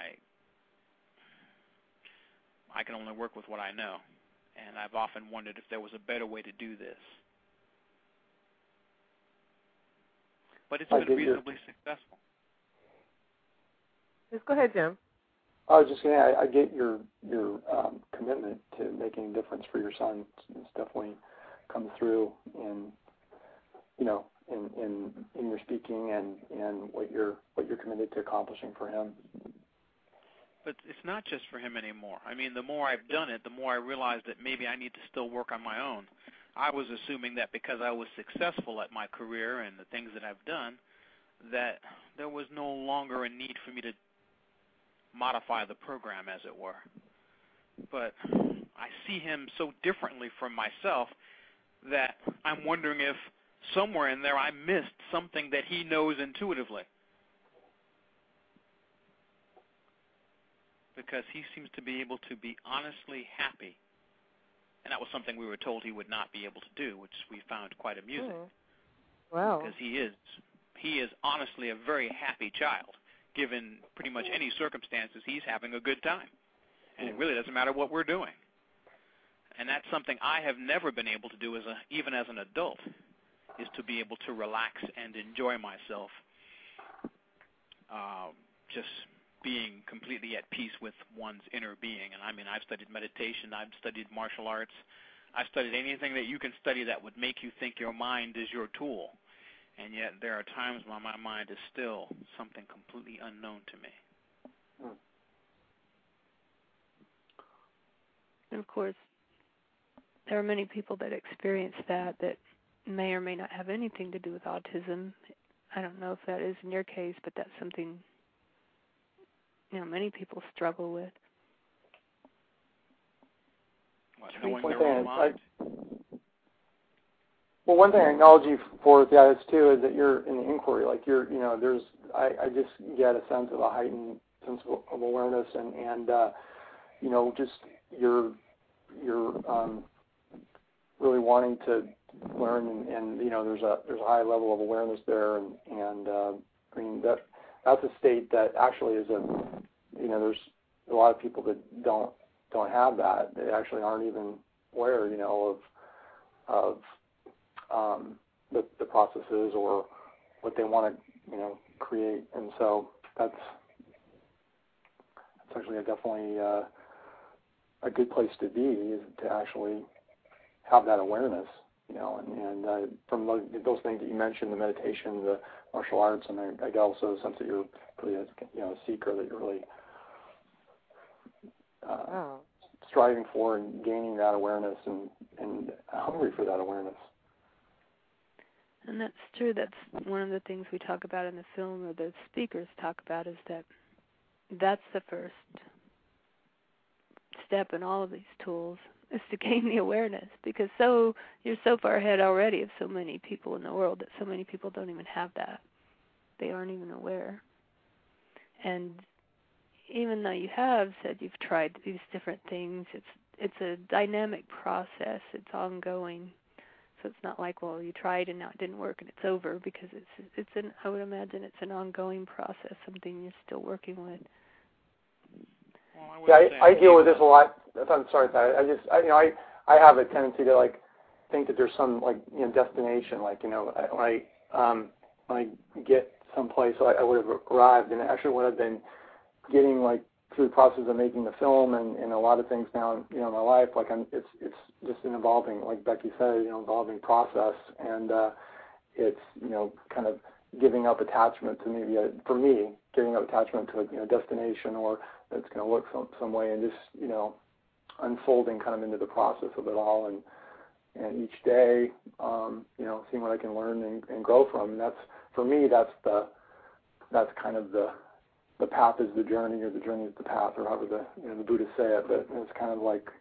I can only work with what I know. And I've often wondered if there was a better way to do this. But it's been reasonably successful. Just go ahead, Jim. I was just going to say, I get your commitment to making a difference for your son. It's definitely come through in your speaking and what you're committed to accomplishing for him. But it's not just for him anymore. The more I've done it, the more I realize that maybe I need to still work on my own. I was assuming that because I was successful at my career and the things that I've done, that there was no longer a need for me to modify the program, as it were. But I see him so differently from myself that I'm wondering if somewhere in there I missed something that he knows intuitively. Because he seems to be able to be honestly happy. And that was something we were told he would not be able to do, which we found quite amusing. Wow. Because he is honestly a very happy child. Given pretty much any circumstances, he's having a good time. And it really doesn't matter what we're doing. And that's something I have never been able to do even as an adult, is to be able to relax and enjoy myself, just being completely at peace with one's inner being. And I mean, I've studied meditation, I've studied martial arts, I've studied anything that you can study that would make you think your mind is your tool. And yet there are times when my mind is still something completely unknown to me. And of course, there are many people that experience that may or may not have anything to do with autism. I don't know if that is in your case, but that's something, many people struggle with. What, knowing their own mind? Well, one thing I acknowledge you for with the IS too is that you're in the inquiry. Like I just get a sense of a heightened sense of awareness and just you're really wanting to learn and there's a high level of awareness there and I mean that's a state that actually is there's a lot of people that don't have that. They actually aren't even aware of the processes or what they want to create, and so that's actually definitely a good place to be, is to actually have that awareness, and from those things that you mentioned, the meditation, the martial arts, and I get also a sense that you're really a seeker, that you're really striving for and gaining that awareness and hungry for that awareness. And that's true. That's one of the things we talk about in the film, or the speakers talk about, is that's the first step in all of these tools, is to gain the awareness, because you're so far ahead already of so many people in the world that so many people don't even have that. They aren't even aware. And even though you have said you've tried these different things, it's a dynamic process. It's ongoing. So it's not like, well, you tried and now it didn't work and it's over, because I would imagine it's an ongoing process, something you're still working with. Well, I deal with this a lot. I'm sorry, Pat. I have a tendency to think that there's some destination, when I get someplace I would have arrived, and actually what I've been getting through the process of making the film and a lot of things now in my life, it's just an evolving, like Becky said, evolving process, and it's kind of giving up attachment to maybe for me, giving up attachment to a destination or it's going to look some way, and just unfolding kind of into the process of it all, and each day seeing what I can learn and grow from. And that's, for me, that's kind of the path is the journey, or the journey is the path, or however the Buddhists say it. But it's kind of like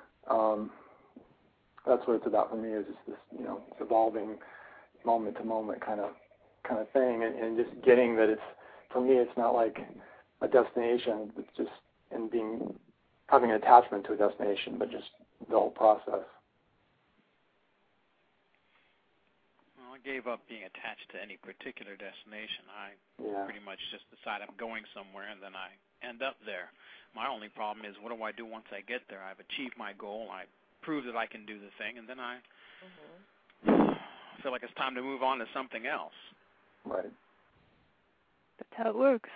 that's what it's about for me, is just this it's evolving moment to moment kind of thing, and just getting that it's, for me, it's not like a destination. It's just having an attachment to a destination, but just the whole process. Well, I gave up being attached to any particular destination. I pretty much just decide I'm going somewhere, and then I end up there. My only problem is, what do I do once I get there? I've achieved my goal. I prove that I can do the thing, and then I feel like it's time to move on to something else. Right. That's how it works.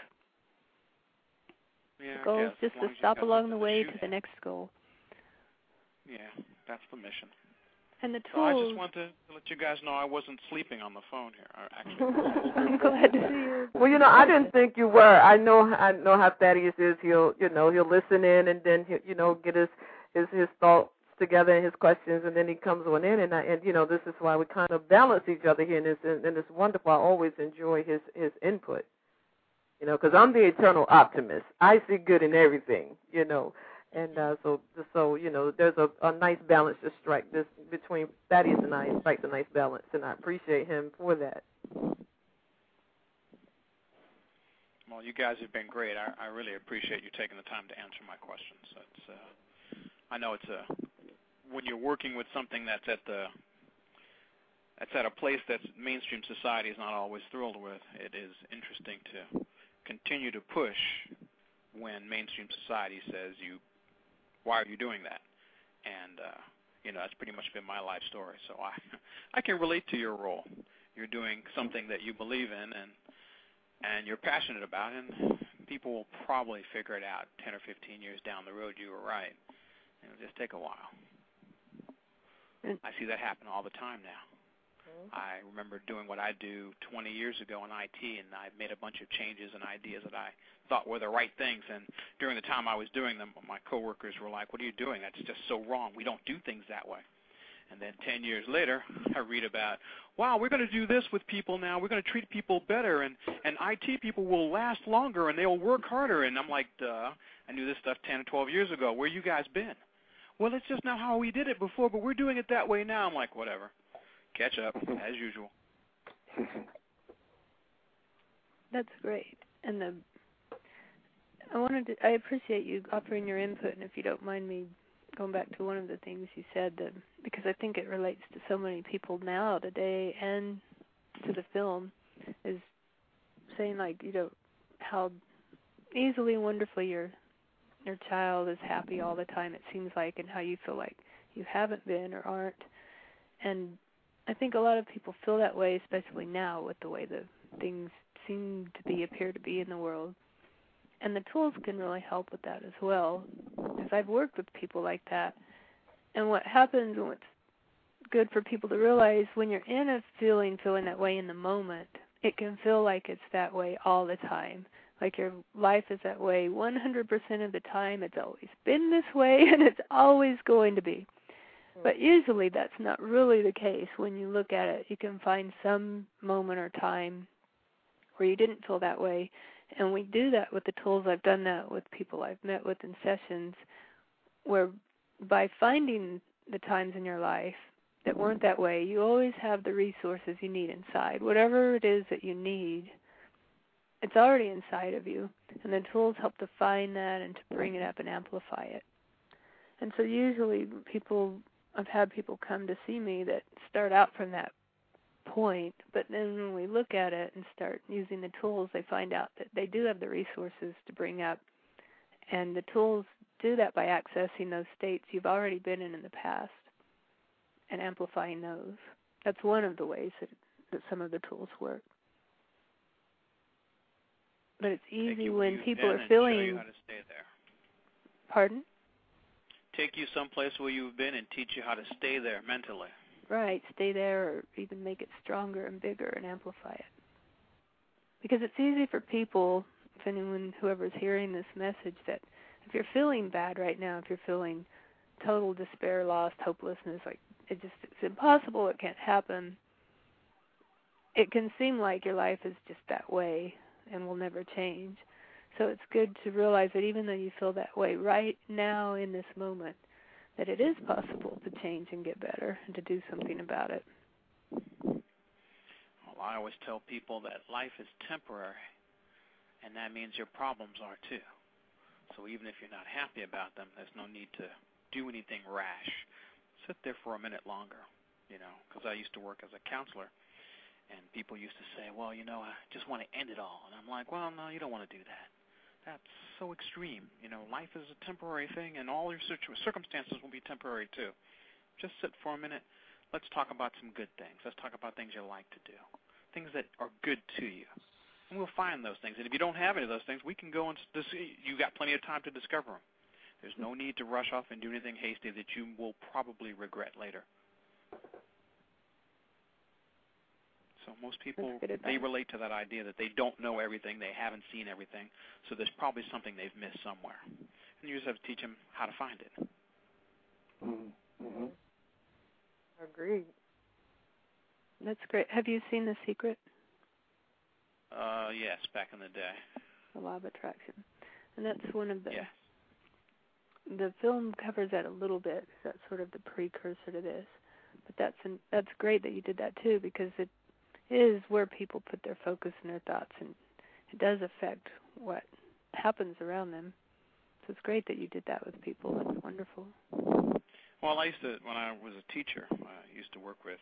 Yeah, the goal is just to stop along the way to the next goal. Yeah, that's the mission. And the tools. So I just want to let you guys know I wasn't sleeping on the phone here. Actually, I'm glad to see you. Well, I didn't think you were. I know how Thaddeus is. He'll listen in, and then he'll get his thoughts together and his questions, and then he comes on in, and this is why we kind of balance each other here, and it's wonderful. I always enjoy his input, because I'm the eternal optimist. I see good in everything, and so there's a nice balance to strike this between Thaddeus and I. It strikes a nice balance, and I appreciate him for that. Well, you guys have been great. I really appreciate you taking the time to answer my questions. I know it's when you're working with something that's at the that's at a place that mainstream society is not always thrilled with. It is interesting to continue to push when mainstream society says, why are you doing that? And, that's pretty much been my life story. So I can relate to your role. You're doing something that you believe in and you're passionate about, and people will probably figure it out 10 or 15 years down the road. You were right. It'll just take a while. I see that happen all the time now. I remember doing what I do 20 years ago in IT, and I made a bunch of changes and ideas that I thought were the right things. And during the time I was doing them, my coworkers were like, "What are you doing? That's just so wrong. We don't do things that way." And then 10 years later, I read about, wow, we're going to do this with people now. We're going to treat people better, and IT people will last longer, and they'll work harder. And I'm like, duh, I knew this stuff 10 or 12 years ago. Where you guys been? Well, it's just not how we did it before, but we're doing it that way now. I'm like, whatever. Catch up, as usual. That's great. And I appreciate you offering your input, and if you don't mind me going back to one of the things you said, because I think it relates to so many people now today and to the film, is saying how easily and wonderfully your child is happy all the time, it seems like, and how you feel like you haven't been or aren't. And I think a lot of people feel that way, especially now with the way the things appear to be in the world. And the tools can really help with that as well, because I've worked with people like that. And what happens, and what's good for people to realize, when you're in a feeling that way in the moment, it can feel like it's that way all the time. Like your life is that way 100% of the time. It's always been this way, and it's always going to be. But usually that's not really the case. When you look at it, you can find some moment or time where you didn't feel that way. And we do that with the tools. I've done that with people I've met with in sessions, where by finding the times in your life that weren't that way, you always have the resources you need inside. Whatever it is that you need, it's already inside of you. And the tools help to find that and to bring it up and amplify it. And so usually I've had people come to see me that start out from that point, but then when we look at it and start using the tools, they find out that they do have the resources to bring up, and the tools do that by accessing those states you've already been in the past and amplifying those. That's one of the ways that some of the tools work. But it's easy when people are feeling... Show you how to stay there. Pardon? Take you someplace where you've been and teach you how to stay there mentally. Right, stay there, or even make it stronger and bigger and amplify it. Because it's easy for people, whoever's hearing this message, that if you're feeling bad right now, if you're feeling total despair, lost, hopelessness, like it's impossible, it can't happen, it can seem like your life is just that way and will never change. So it's good to realize that even though you feel that way right now in this moment, that it is possible to change and get better and to do something about it. Well, I always tell people that life is temporary, and that means your problems are too. So even if you're not happy about them, there's no need to do anything rash. Sit there for a minute longer, because I used to work as a counselor, and people used to say, well, I just want to end it all. And I'm like, well, no, you don't want to do that. That's so extreme. Life is a temporary thing, and all your circumstances will be temporary too. Just sit for a minute. Let's talk about some good things. Let's talk about things you like to do, things that are good to you. And we'll find those things. And if you don't have any of those things, we can go and you've got plenty of time to discover them. There's no need to rush off and do anything hasty that you will probably regret later. So most people, they relate to that idea that they don't know everything, they haven't seen everything, so there's probably something they've missed somewhere. And you just have to teach them how to find it. Mm-hmm. Agreed. That's great. Have you seen The Secret? Yes, back in the day. The Law of Attraction. And that's one of the... Yes. The film covers that a little bit. That's sort of the precursor to this. But that's great that you did that too, because it is where people put their focus and their thoughts, and it does affect what happens around them. So it's great that you did that with people. That's wonderful. Well, when I was a teacher, I used to work with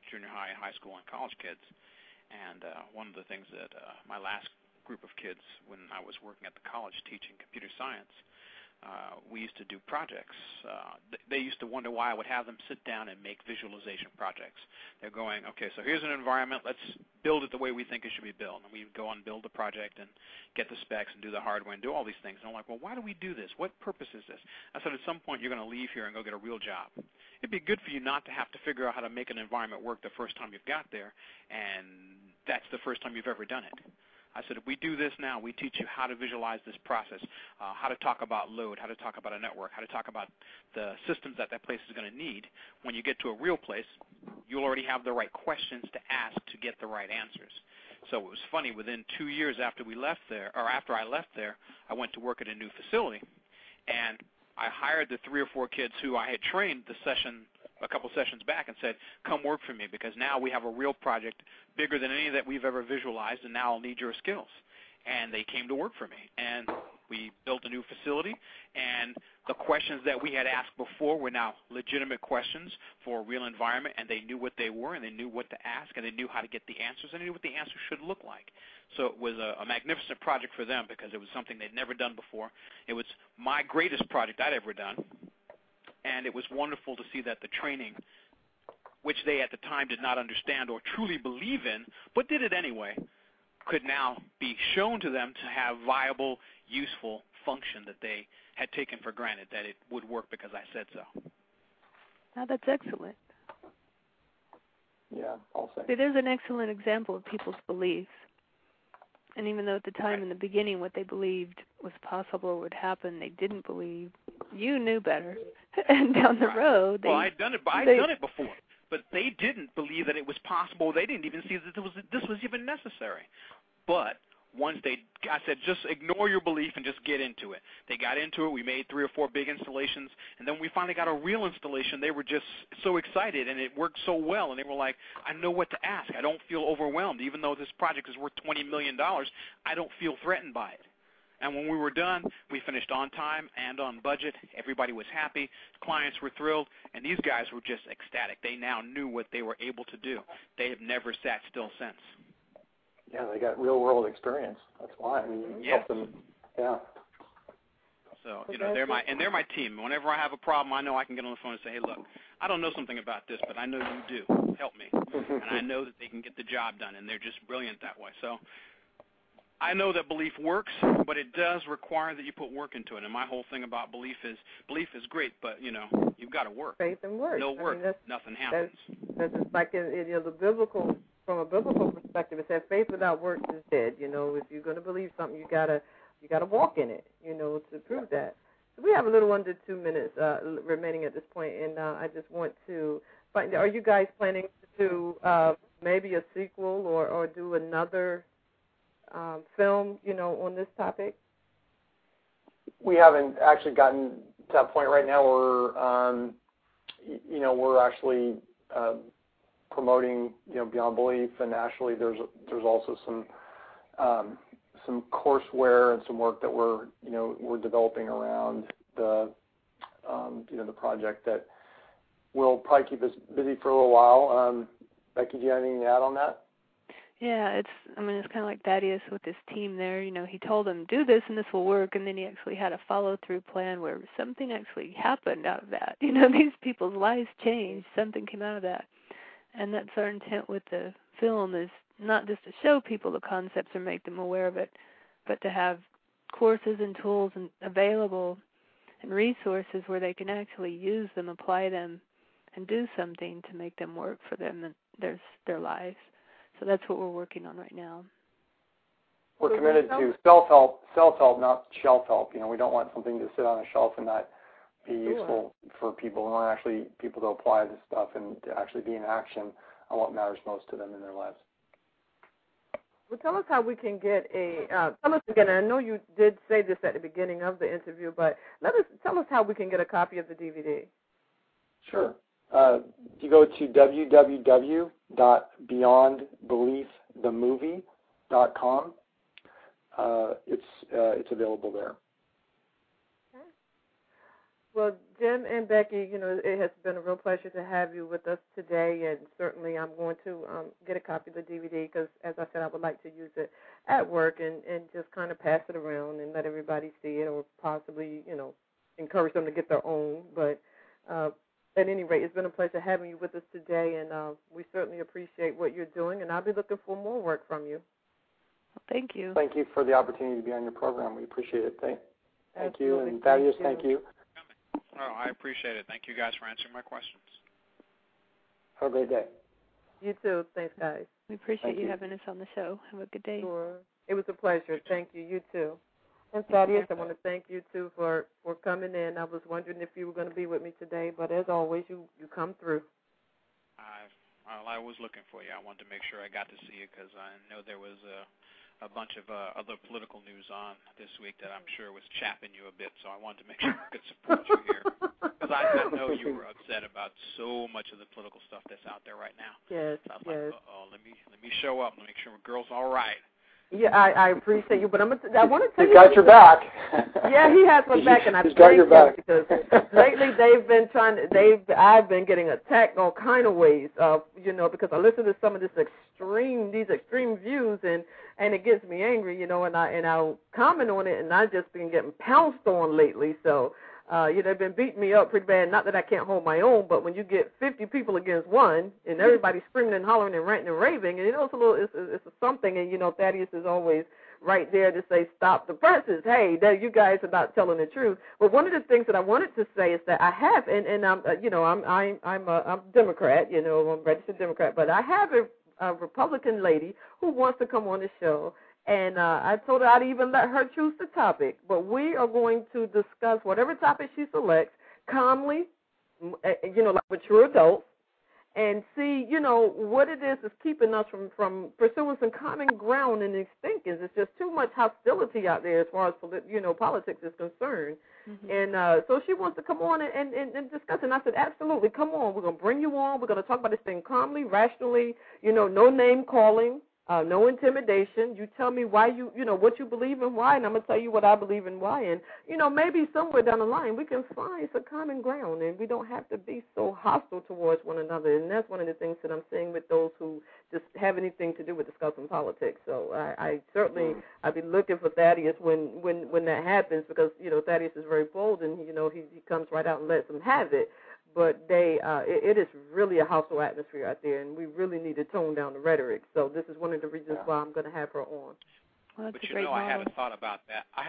junior high, high school, and college kids. And one of the things that my last group of kids, when I was working at the college teaching computer science, we used to do projects. They used to wonder why I would have them sit down and make visualization projects. They're going, okay, so here's an environment. Let's build it the way we think it should be built. And we go and build the project and get the specs and do the hardware and do all these things. And I'm like, well, why do we do this? What purpose is this? I said, at some point you're going to leave here and go get a real job. It'd be good for you not to have to figure out how to make an environment work the first time you've got there, and that's the first time you've ever done it. I said, if we do this now, we teach you how to visualize this process, how to talk about load, how to talk about a network, how to talk about the systems that place is going to need. When you get to a real place, you'll already have the right questions to ask to get the right answers. So it was funny, within 2 years after we left there, or after I left there, I went to work at a new facility, and I hired the 3 or 4 kids who I had trained a couple sessions back and said, come work for me, because now we have a real project bigger than any that we've ever visualized, and now I'll need your skills. And they came to work for me. And we built a new facility, and the questions that we had asked before were now legitimate questions for a real environment, and they knew what they were, and they knew what to ask, and they knew how to get the answers, and they knew what the answers should look like. So it was a magnificent project for them because it was something they'd never done before. It was my greatest project I'd ever done. And it was wonderful to see that the training, which they at the time did not understand or truly believe in, but did it anyway, could now be shown to them to have viable, useful function that they had taken for granted, that it would work because I said so. Now that's excellent. Yeah, I'll say. See, there's an excellent example of people's beliefs. And even though at the time in the beginning what they believed was possible or would happen, they didn't believe, you knew better. And down the road, well, I'd done it before, but they didn't believe that it was possible. They didn't even see that this was even necessary. But once I said, just ignore your belief and just get into it. They got into it. We made 3 or 4 big installations, and then we finally got a real installation. They were just so excited, and it worked so well, and they were like, I know what to ask. I don't feel overwhelmed. Even though this project is worth $20 million, I don't feel threatened by it. And when we were done, we finished on time and on budget. Everybody was happy. Clients were thrilled, and these guys were just ecstatic. They now knew what they were able to do. They have never sat still since. Yeah, they got real-world experience. That's why. I mean, you help them. Yeah. So, they're my team. Whenever I have a problem, I know I can get on the phone and say, hey, look, I don't know something about this, but I know you do. Help me. And I know that they can get the job done, and they're just brilliant that way. So I know that belief works, but it does require that you put work into it. And my whole thing about belief is great, but, you've got to work. Faith and work. No work, nothing happens. That's just like the biblical, from a biblical perspective, it says faith without works is dead. If you're going to believe something, you gotta walk in it, to prove that. So we have a little under 2 minutes remaining at this point, and I just want to find out, are you guys planning to do maybe a sequel or do another film, on this topic? We haven't actually gotten to that point right now. We're actually promoting, Beyond Belief, and actually there's also some courseware and some work that we're developing around the project that will probably keep us busy for a little while. Becky, do you have anything to add on that? Yeah, it's kind of like Thaddeus with his team there. He told them, do this and this will work, and then he actually had a follow-through plan where something actually happened out of that. These people's lives changed. Something came out of that. And that's our intent with the film, is not just to show people the concepts or make them aware of it, but to have courses and tools available and resources where they can actually use them, apply them, and do something to make them work for them and their lives. So that's what we're working on right now. We're committed to self-help, not shelf-help. We don't want something to sit on a shelf and not be useful for people. We want actually people to apply this stuff and to actually be in action on what matters most to them in their lives. Well, tell us how we can get tell us again, I know you did say this at the beginning of the interview, but tell us how we can get a copy of the DVD. Sure. You go to www.beyondbeliefthemovie.com. It's available there. Okay. Well, Jim and Becky, it has been a real pleasure to have you with us today, and certainly I'm going to get a copy of the DVD because, as I said, I would like to use it at work and just kind of pass it around and let everybody see it, or possibly, encourage them to get their own. But at any rate, it's been a pleasure having you with us today, and we certainly appreciate what you're doing, and I'll be looking for more work from you. Well, thank you. Thank you for the opportunity to be on your program. We appreciate it. Thank Absolutely. you. And Thaddeus, thank you. Oh, I appreciate it. Thank you guys for answering my questions. Have a great day. You too. Thanks, guys. We appreciate you having us on the show. Have a good day. Sure. It was a pleasure. Thank you. You too. And Thaddeus, I want to thank you too for coming in. I was wondering if you were going to be with me today, but as always, you come through. I was looking for you. I wanted to make sure I got to see you because I know there was a bunch of other political news on this week that I'm sure was chapping you a bit, so I wanted to make sure I could support you here. Because I know you were upset about so much of the political stuff that's out there right now. Yes, so I was like, let me show up and make sure my girl's all right. Yeah, I appreciate you, but I want to tell you. He's got your back. Yeah, he has my back, and I he's got your back. Because lately I've been getting attacked all kind of ways, because I listen to some of these extreme views, and it gets me angry, and I'll comment on it, and I've just been getting pounced on lately, so. They've been beating me up pretty bad. Not that I can't hold my own, but when you get 50 people against one, and everybody's screaming and hollering and ranting and raving, and it's something. And Thaddeus is always right there to say, stop the presses. Hey, you guys are not telling the truth. But one of the things that I wanted to say is that I have, and I'm a Democrat. I'm a registered Democrat, but I have a Republican lady who wants to come on the show. And I told her I'd even let her choose the topic. But we are going to discuss whatever topic she selects calmly, like mature adults, and see, what it is keeping us from pursuing some common ground in these thinkings. It's just too much hostility out there as far as, politics is concerned. Mm-hmm. And so she wants to come on and discuss it. And I said, absolutely, come on. We're going to bring you on. We're going to talk about this thing calmly, rationally, no name calling. No intimidation. You tell me why what you believe and why, and I'm going to tell you what I believe and why. And, maybe somewhere down the line we can find some common ground, and we don't have to be so hostile towards one another. And that's one of the things that I'm seeing with those who just have anything to do with discussing politics. So I certainly, I'd be looking for Thaddeus when that happens, because, Thaddeus is very bold, and, he comes right out and lets them have it. But it is really a hostile atmosphere out there, and we really need to tone down the rhetoric. So this is one of the reasons why I'm going to have her on. Well, but I had a thought about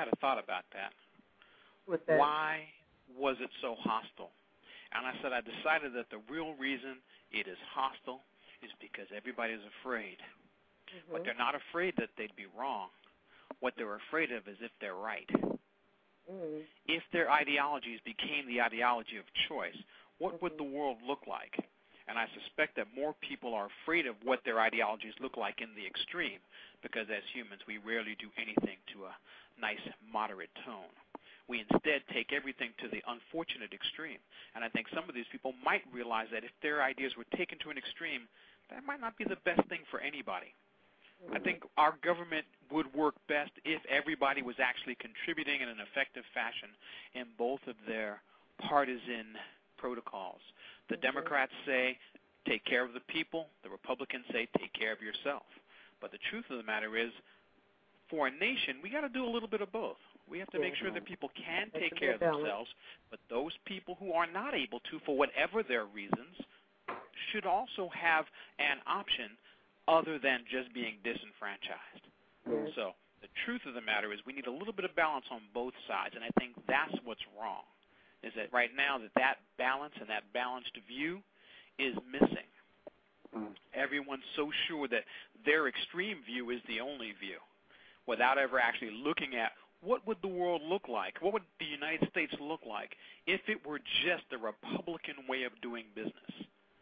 that. What's that? Why was it so hostile? And I said I decided that the real reason it is hostile is because everybody's afraid. Mm-hmm. But they're not afraid that they'd be wrong. What they're afraid of is if they're right. Mm-hmm. If their ideologies became the ideology of choice, what would the world look like? And I suspect that more people are afraid of what their ideologies look like in the extreme, because as humans we rarely do anything to a nice, moderate tone. We instead take everything to the unfortunate extreme. And I think some of these people might realize that if their ideas were taken to an extreme, that might not be the best thing for anybody. I think our government would work best if everybody was actually contributing in an effective fashion in both of their partisan protocols. The Democrats say, take care of the people. The Republicans say, take care of yourself. But the truth of the matter is, for a nation, we got to do a little bit of both. We have to make sure that people can take care of themselves, but those people who are not able to, for whatever their reasons, should also have an option other than just being disenfranchised. Mm-hmm. So the truth of the matter is we need a little bit of balance on both sides, and I think that's what's wrong, is that right now that balance and that balanced view is missing. Mm-hmm. Everyone's so sure that their extreme view is the only view without ever actually looking at what would the world look like, what would the United States look like if it were just the Republican way of doing business.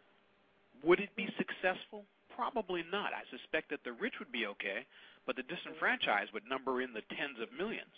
Would it be successful? Probably not. I suspect that the rich would be okay, but the disenfranchised would number in the tens of millions.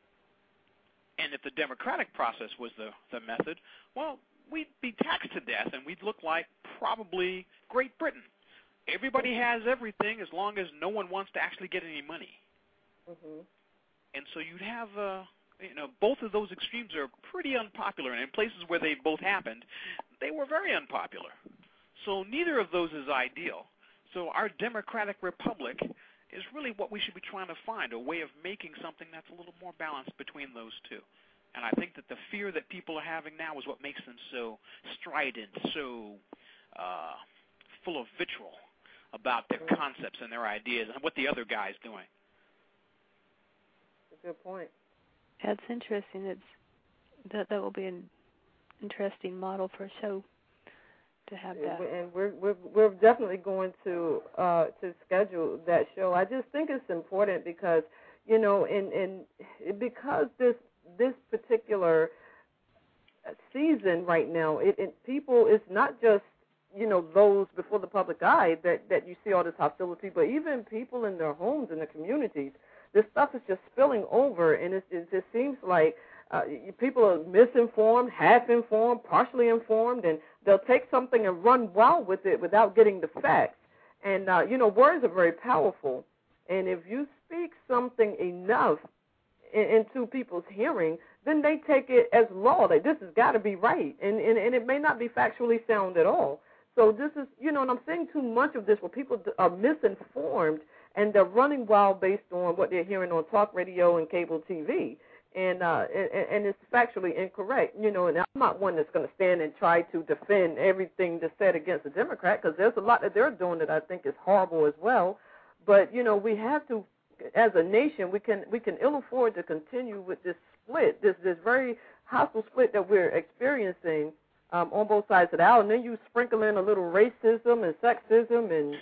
And if the democratic process was the method, well, we'd be taxed to death, and we'd look like probably Great Britain. Everybody has everything as long as no one wants to actually get any money. Mm-hmm. And so you'd have both of those extremes are pretty unpopular, and in places where they both happened, they were very unpopular. So neither of those is ideal. So our democratic republic is really what we should be trying to find, a way of making something that's a little more balanced between those two. And I think that the fear that people are having now is what makes them so strident, so full of vitriol about their concepts and their ideas and what the other guy's doing. That's a good point. That's interesting. That will be an interesting model for a show to have that. And we're definitely going to schedule that show. I just think it's important because because this particular season right now, people, it's not just those before the public eye that you see all this hostility, but even people in their homes, in their communities, this stuff is just spilling over, and it just seems like people are misinformed, half-informed, partially informed, and they'll take something and run wild with it without getting the facts. And, words are very powerful, and if you speak something enough into people's hearing, then they take it as law, that this has got to be right, and it may not be factually sound at all. So this is, and I'm seeing too much of this where people are misinformed, and they're running wild based on what they're hearing on talk radio and cable TV, and it's factually incorrect, And I'm not one that's going to stand and try to defend everything that's said against a Democrat, because there's a lot that they're doing that I think is horrible as well. But we have to, as a nation, we can ill afford to continue with this split, this very hostile split that we're experiencing on both sides of the aisle, and then you sprinkle in a little racism and sexism and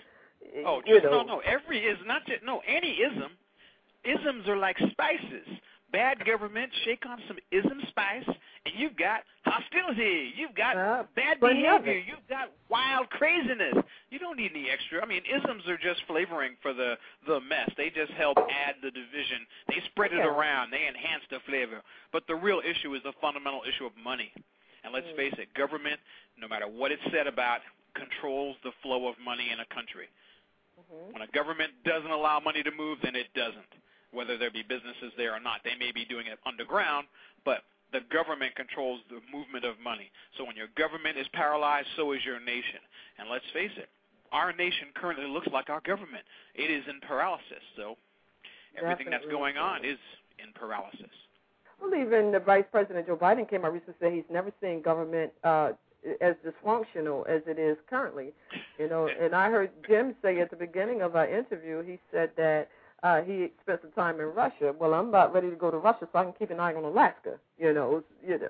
any ism. Isms are like spices. Bad government, shake on some ism spice, and you've got hostility. You've got bad behavior. You've got wild craziness. You don't need any extra. I mean, isms are just flavoring for the mess. They just help add the division. They spread it around. They enhance the flavor. But the real issue is the fundamental issue of money. And let's face it, government, no matter what it's said about, controls the flow of money in a country. When a government doesn't allow money to move, then it doesn't, whether there be businesses there or not. They may be doing it underground, but the government controls the movement of money. So when your government is paralyzed, so is your nation. And let's face it, our nation currently looks like our government. It is in paralysis. So everything that's going on is in paralysis. Well, even the Vice President Joe Biden came out recently to say he's never seen government as dysfunctional as it is currently. And I heard Jim say at the beginning of our interview, he said that he spent some time in Russia. Well, I'm about ready to go to Russia so I can keep an eye on Alaska. And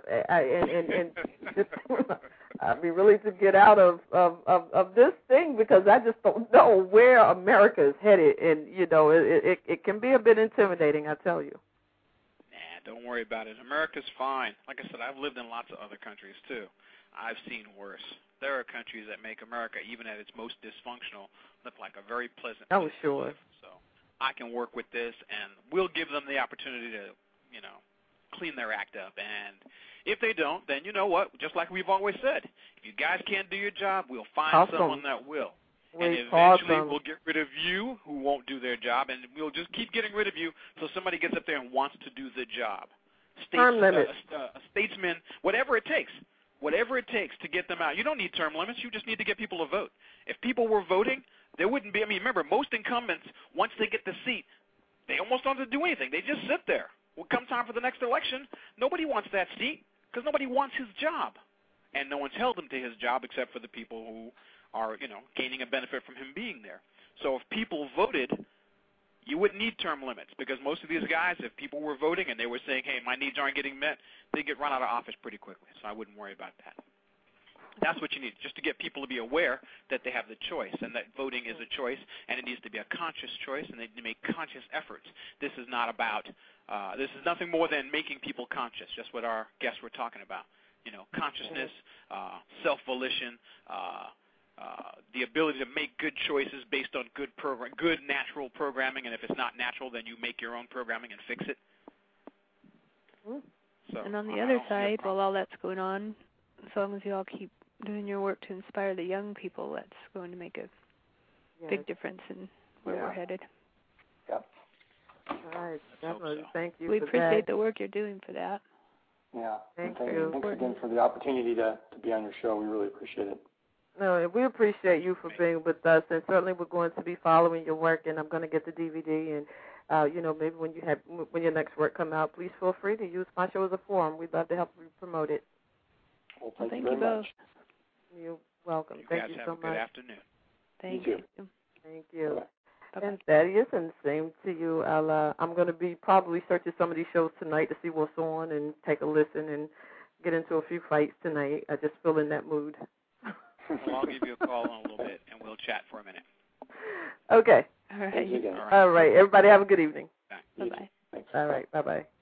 I'd be really to get out of this thing because I just don't know where America is headed, and it can be a bit intimidating, I tell you. Nah, don't worry about it. America's fine. Like I said, I've lived in lots of other countries too. I've seen worse. There are countries that make America, even at its most dysfunctional, look like a very pleasant place to live. So I can work with this, and we'll give them the opportunity to, clean their act up. And if they don't, then you know what? Just like we've always said, if you guys can't do your job, we'll find someone that will. And eventually we'll get rid of you who won't do their job, and we'll just keep getting rid of you so somebody gets up there and wants to do the job. Term limits. Statesmen, whatever it takes. Whatever it takes to get them out. You don't need term limits. You just need to get people to vote. If people were voting, there wouldn't be, remember, most incumbents, once they get the seat, they almost don't have to do anything. They just sit there. Well, come time for the next election, nobody wants that seat because nobody wants his job. And no one's held him to his job except for the people who are, gaining a benefit from him being there. So if people voted, you wouldn't need term limits because most of these guys, if people were voting and they were saying, hey, my needs aren't getting met, they get run out of office pretty quickly. So I wouldn't worry about that. That's what you need, just to get people to be aware that they have the choice and that voting is a choice, and it needs to be a conscious choice, and they need to make conscious efforts. This is not about this is nothing more than making people conscious, just what our guests were talking about. Consciousness, self-volition, the ability to make good choices based on good natural programming, and if it's not natural, then you make your own programming and fix it. So, and on the other side, while all that's going on, as long as you all keep doing your work to inspire the young people, that's going to make a big difference in where we're headed. All Right. Definitely. So. Thank you. We for appreciate that. the work you're doing for that. Yeah. Thank you. Thanks again for the opportunity to be on your show. We really appreciate it. No, we appreciate you for being with us, and certainly we're going to be following your work. And I'm going to get the DVD, and maybe when your next work come out, please feel free to use my show as a forum. We'd love to help you promote it. Well, Thank you very both. much. You're welcome. You Thank guys you have so a good much. afternoon. Thank You you. too. Thank you. Bye-bye. And Thaddeus, and same to you. I'm going to be probably searching some of these shows tonight to see what's on and take a listen and get into a few fights tonight. I just feel in that mood. Well, I'll give you a call in a little bit, and we'll chat for a minute. Okay. All right. All right. Everybody have a good evening. Bye. Bye-bye. Thanks. All right. Bye-bye.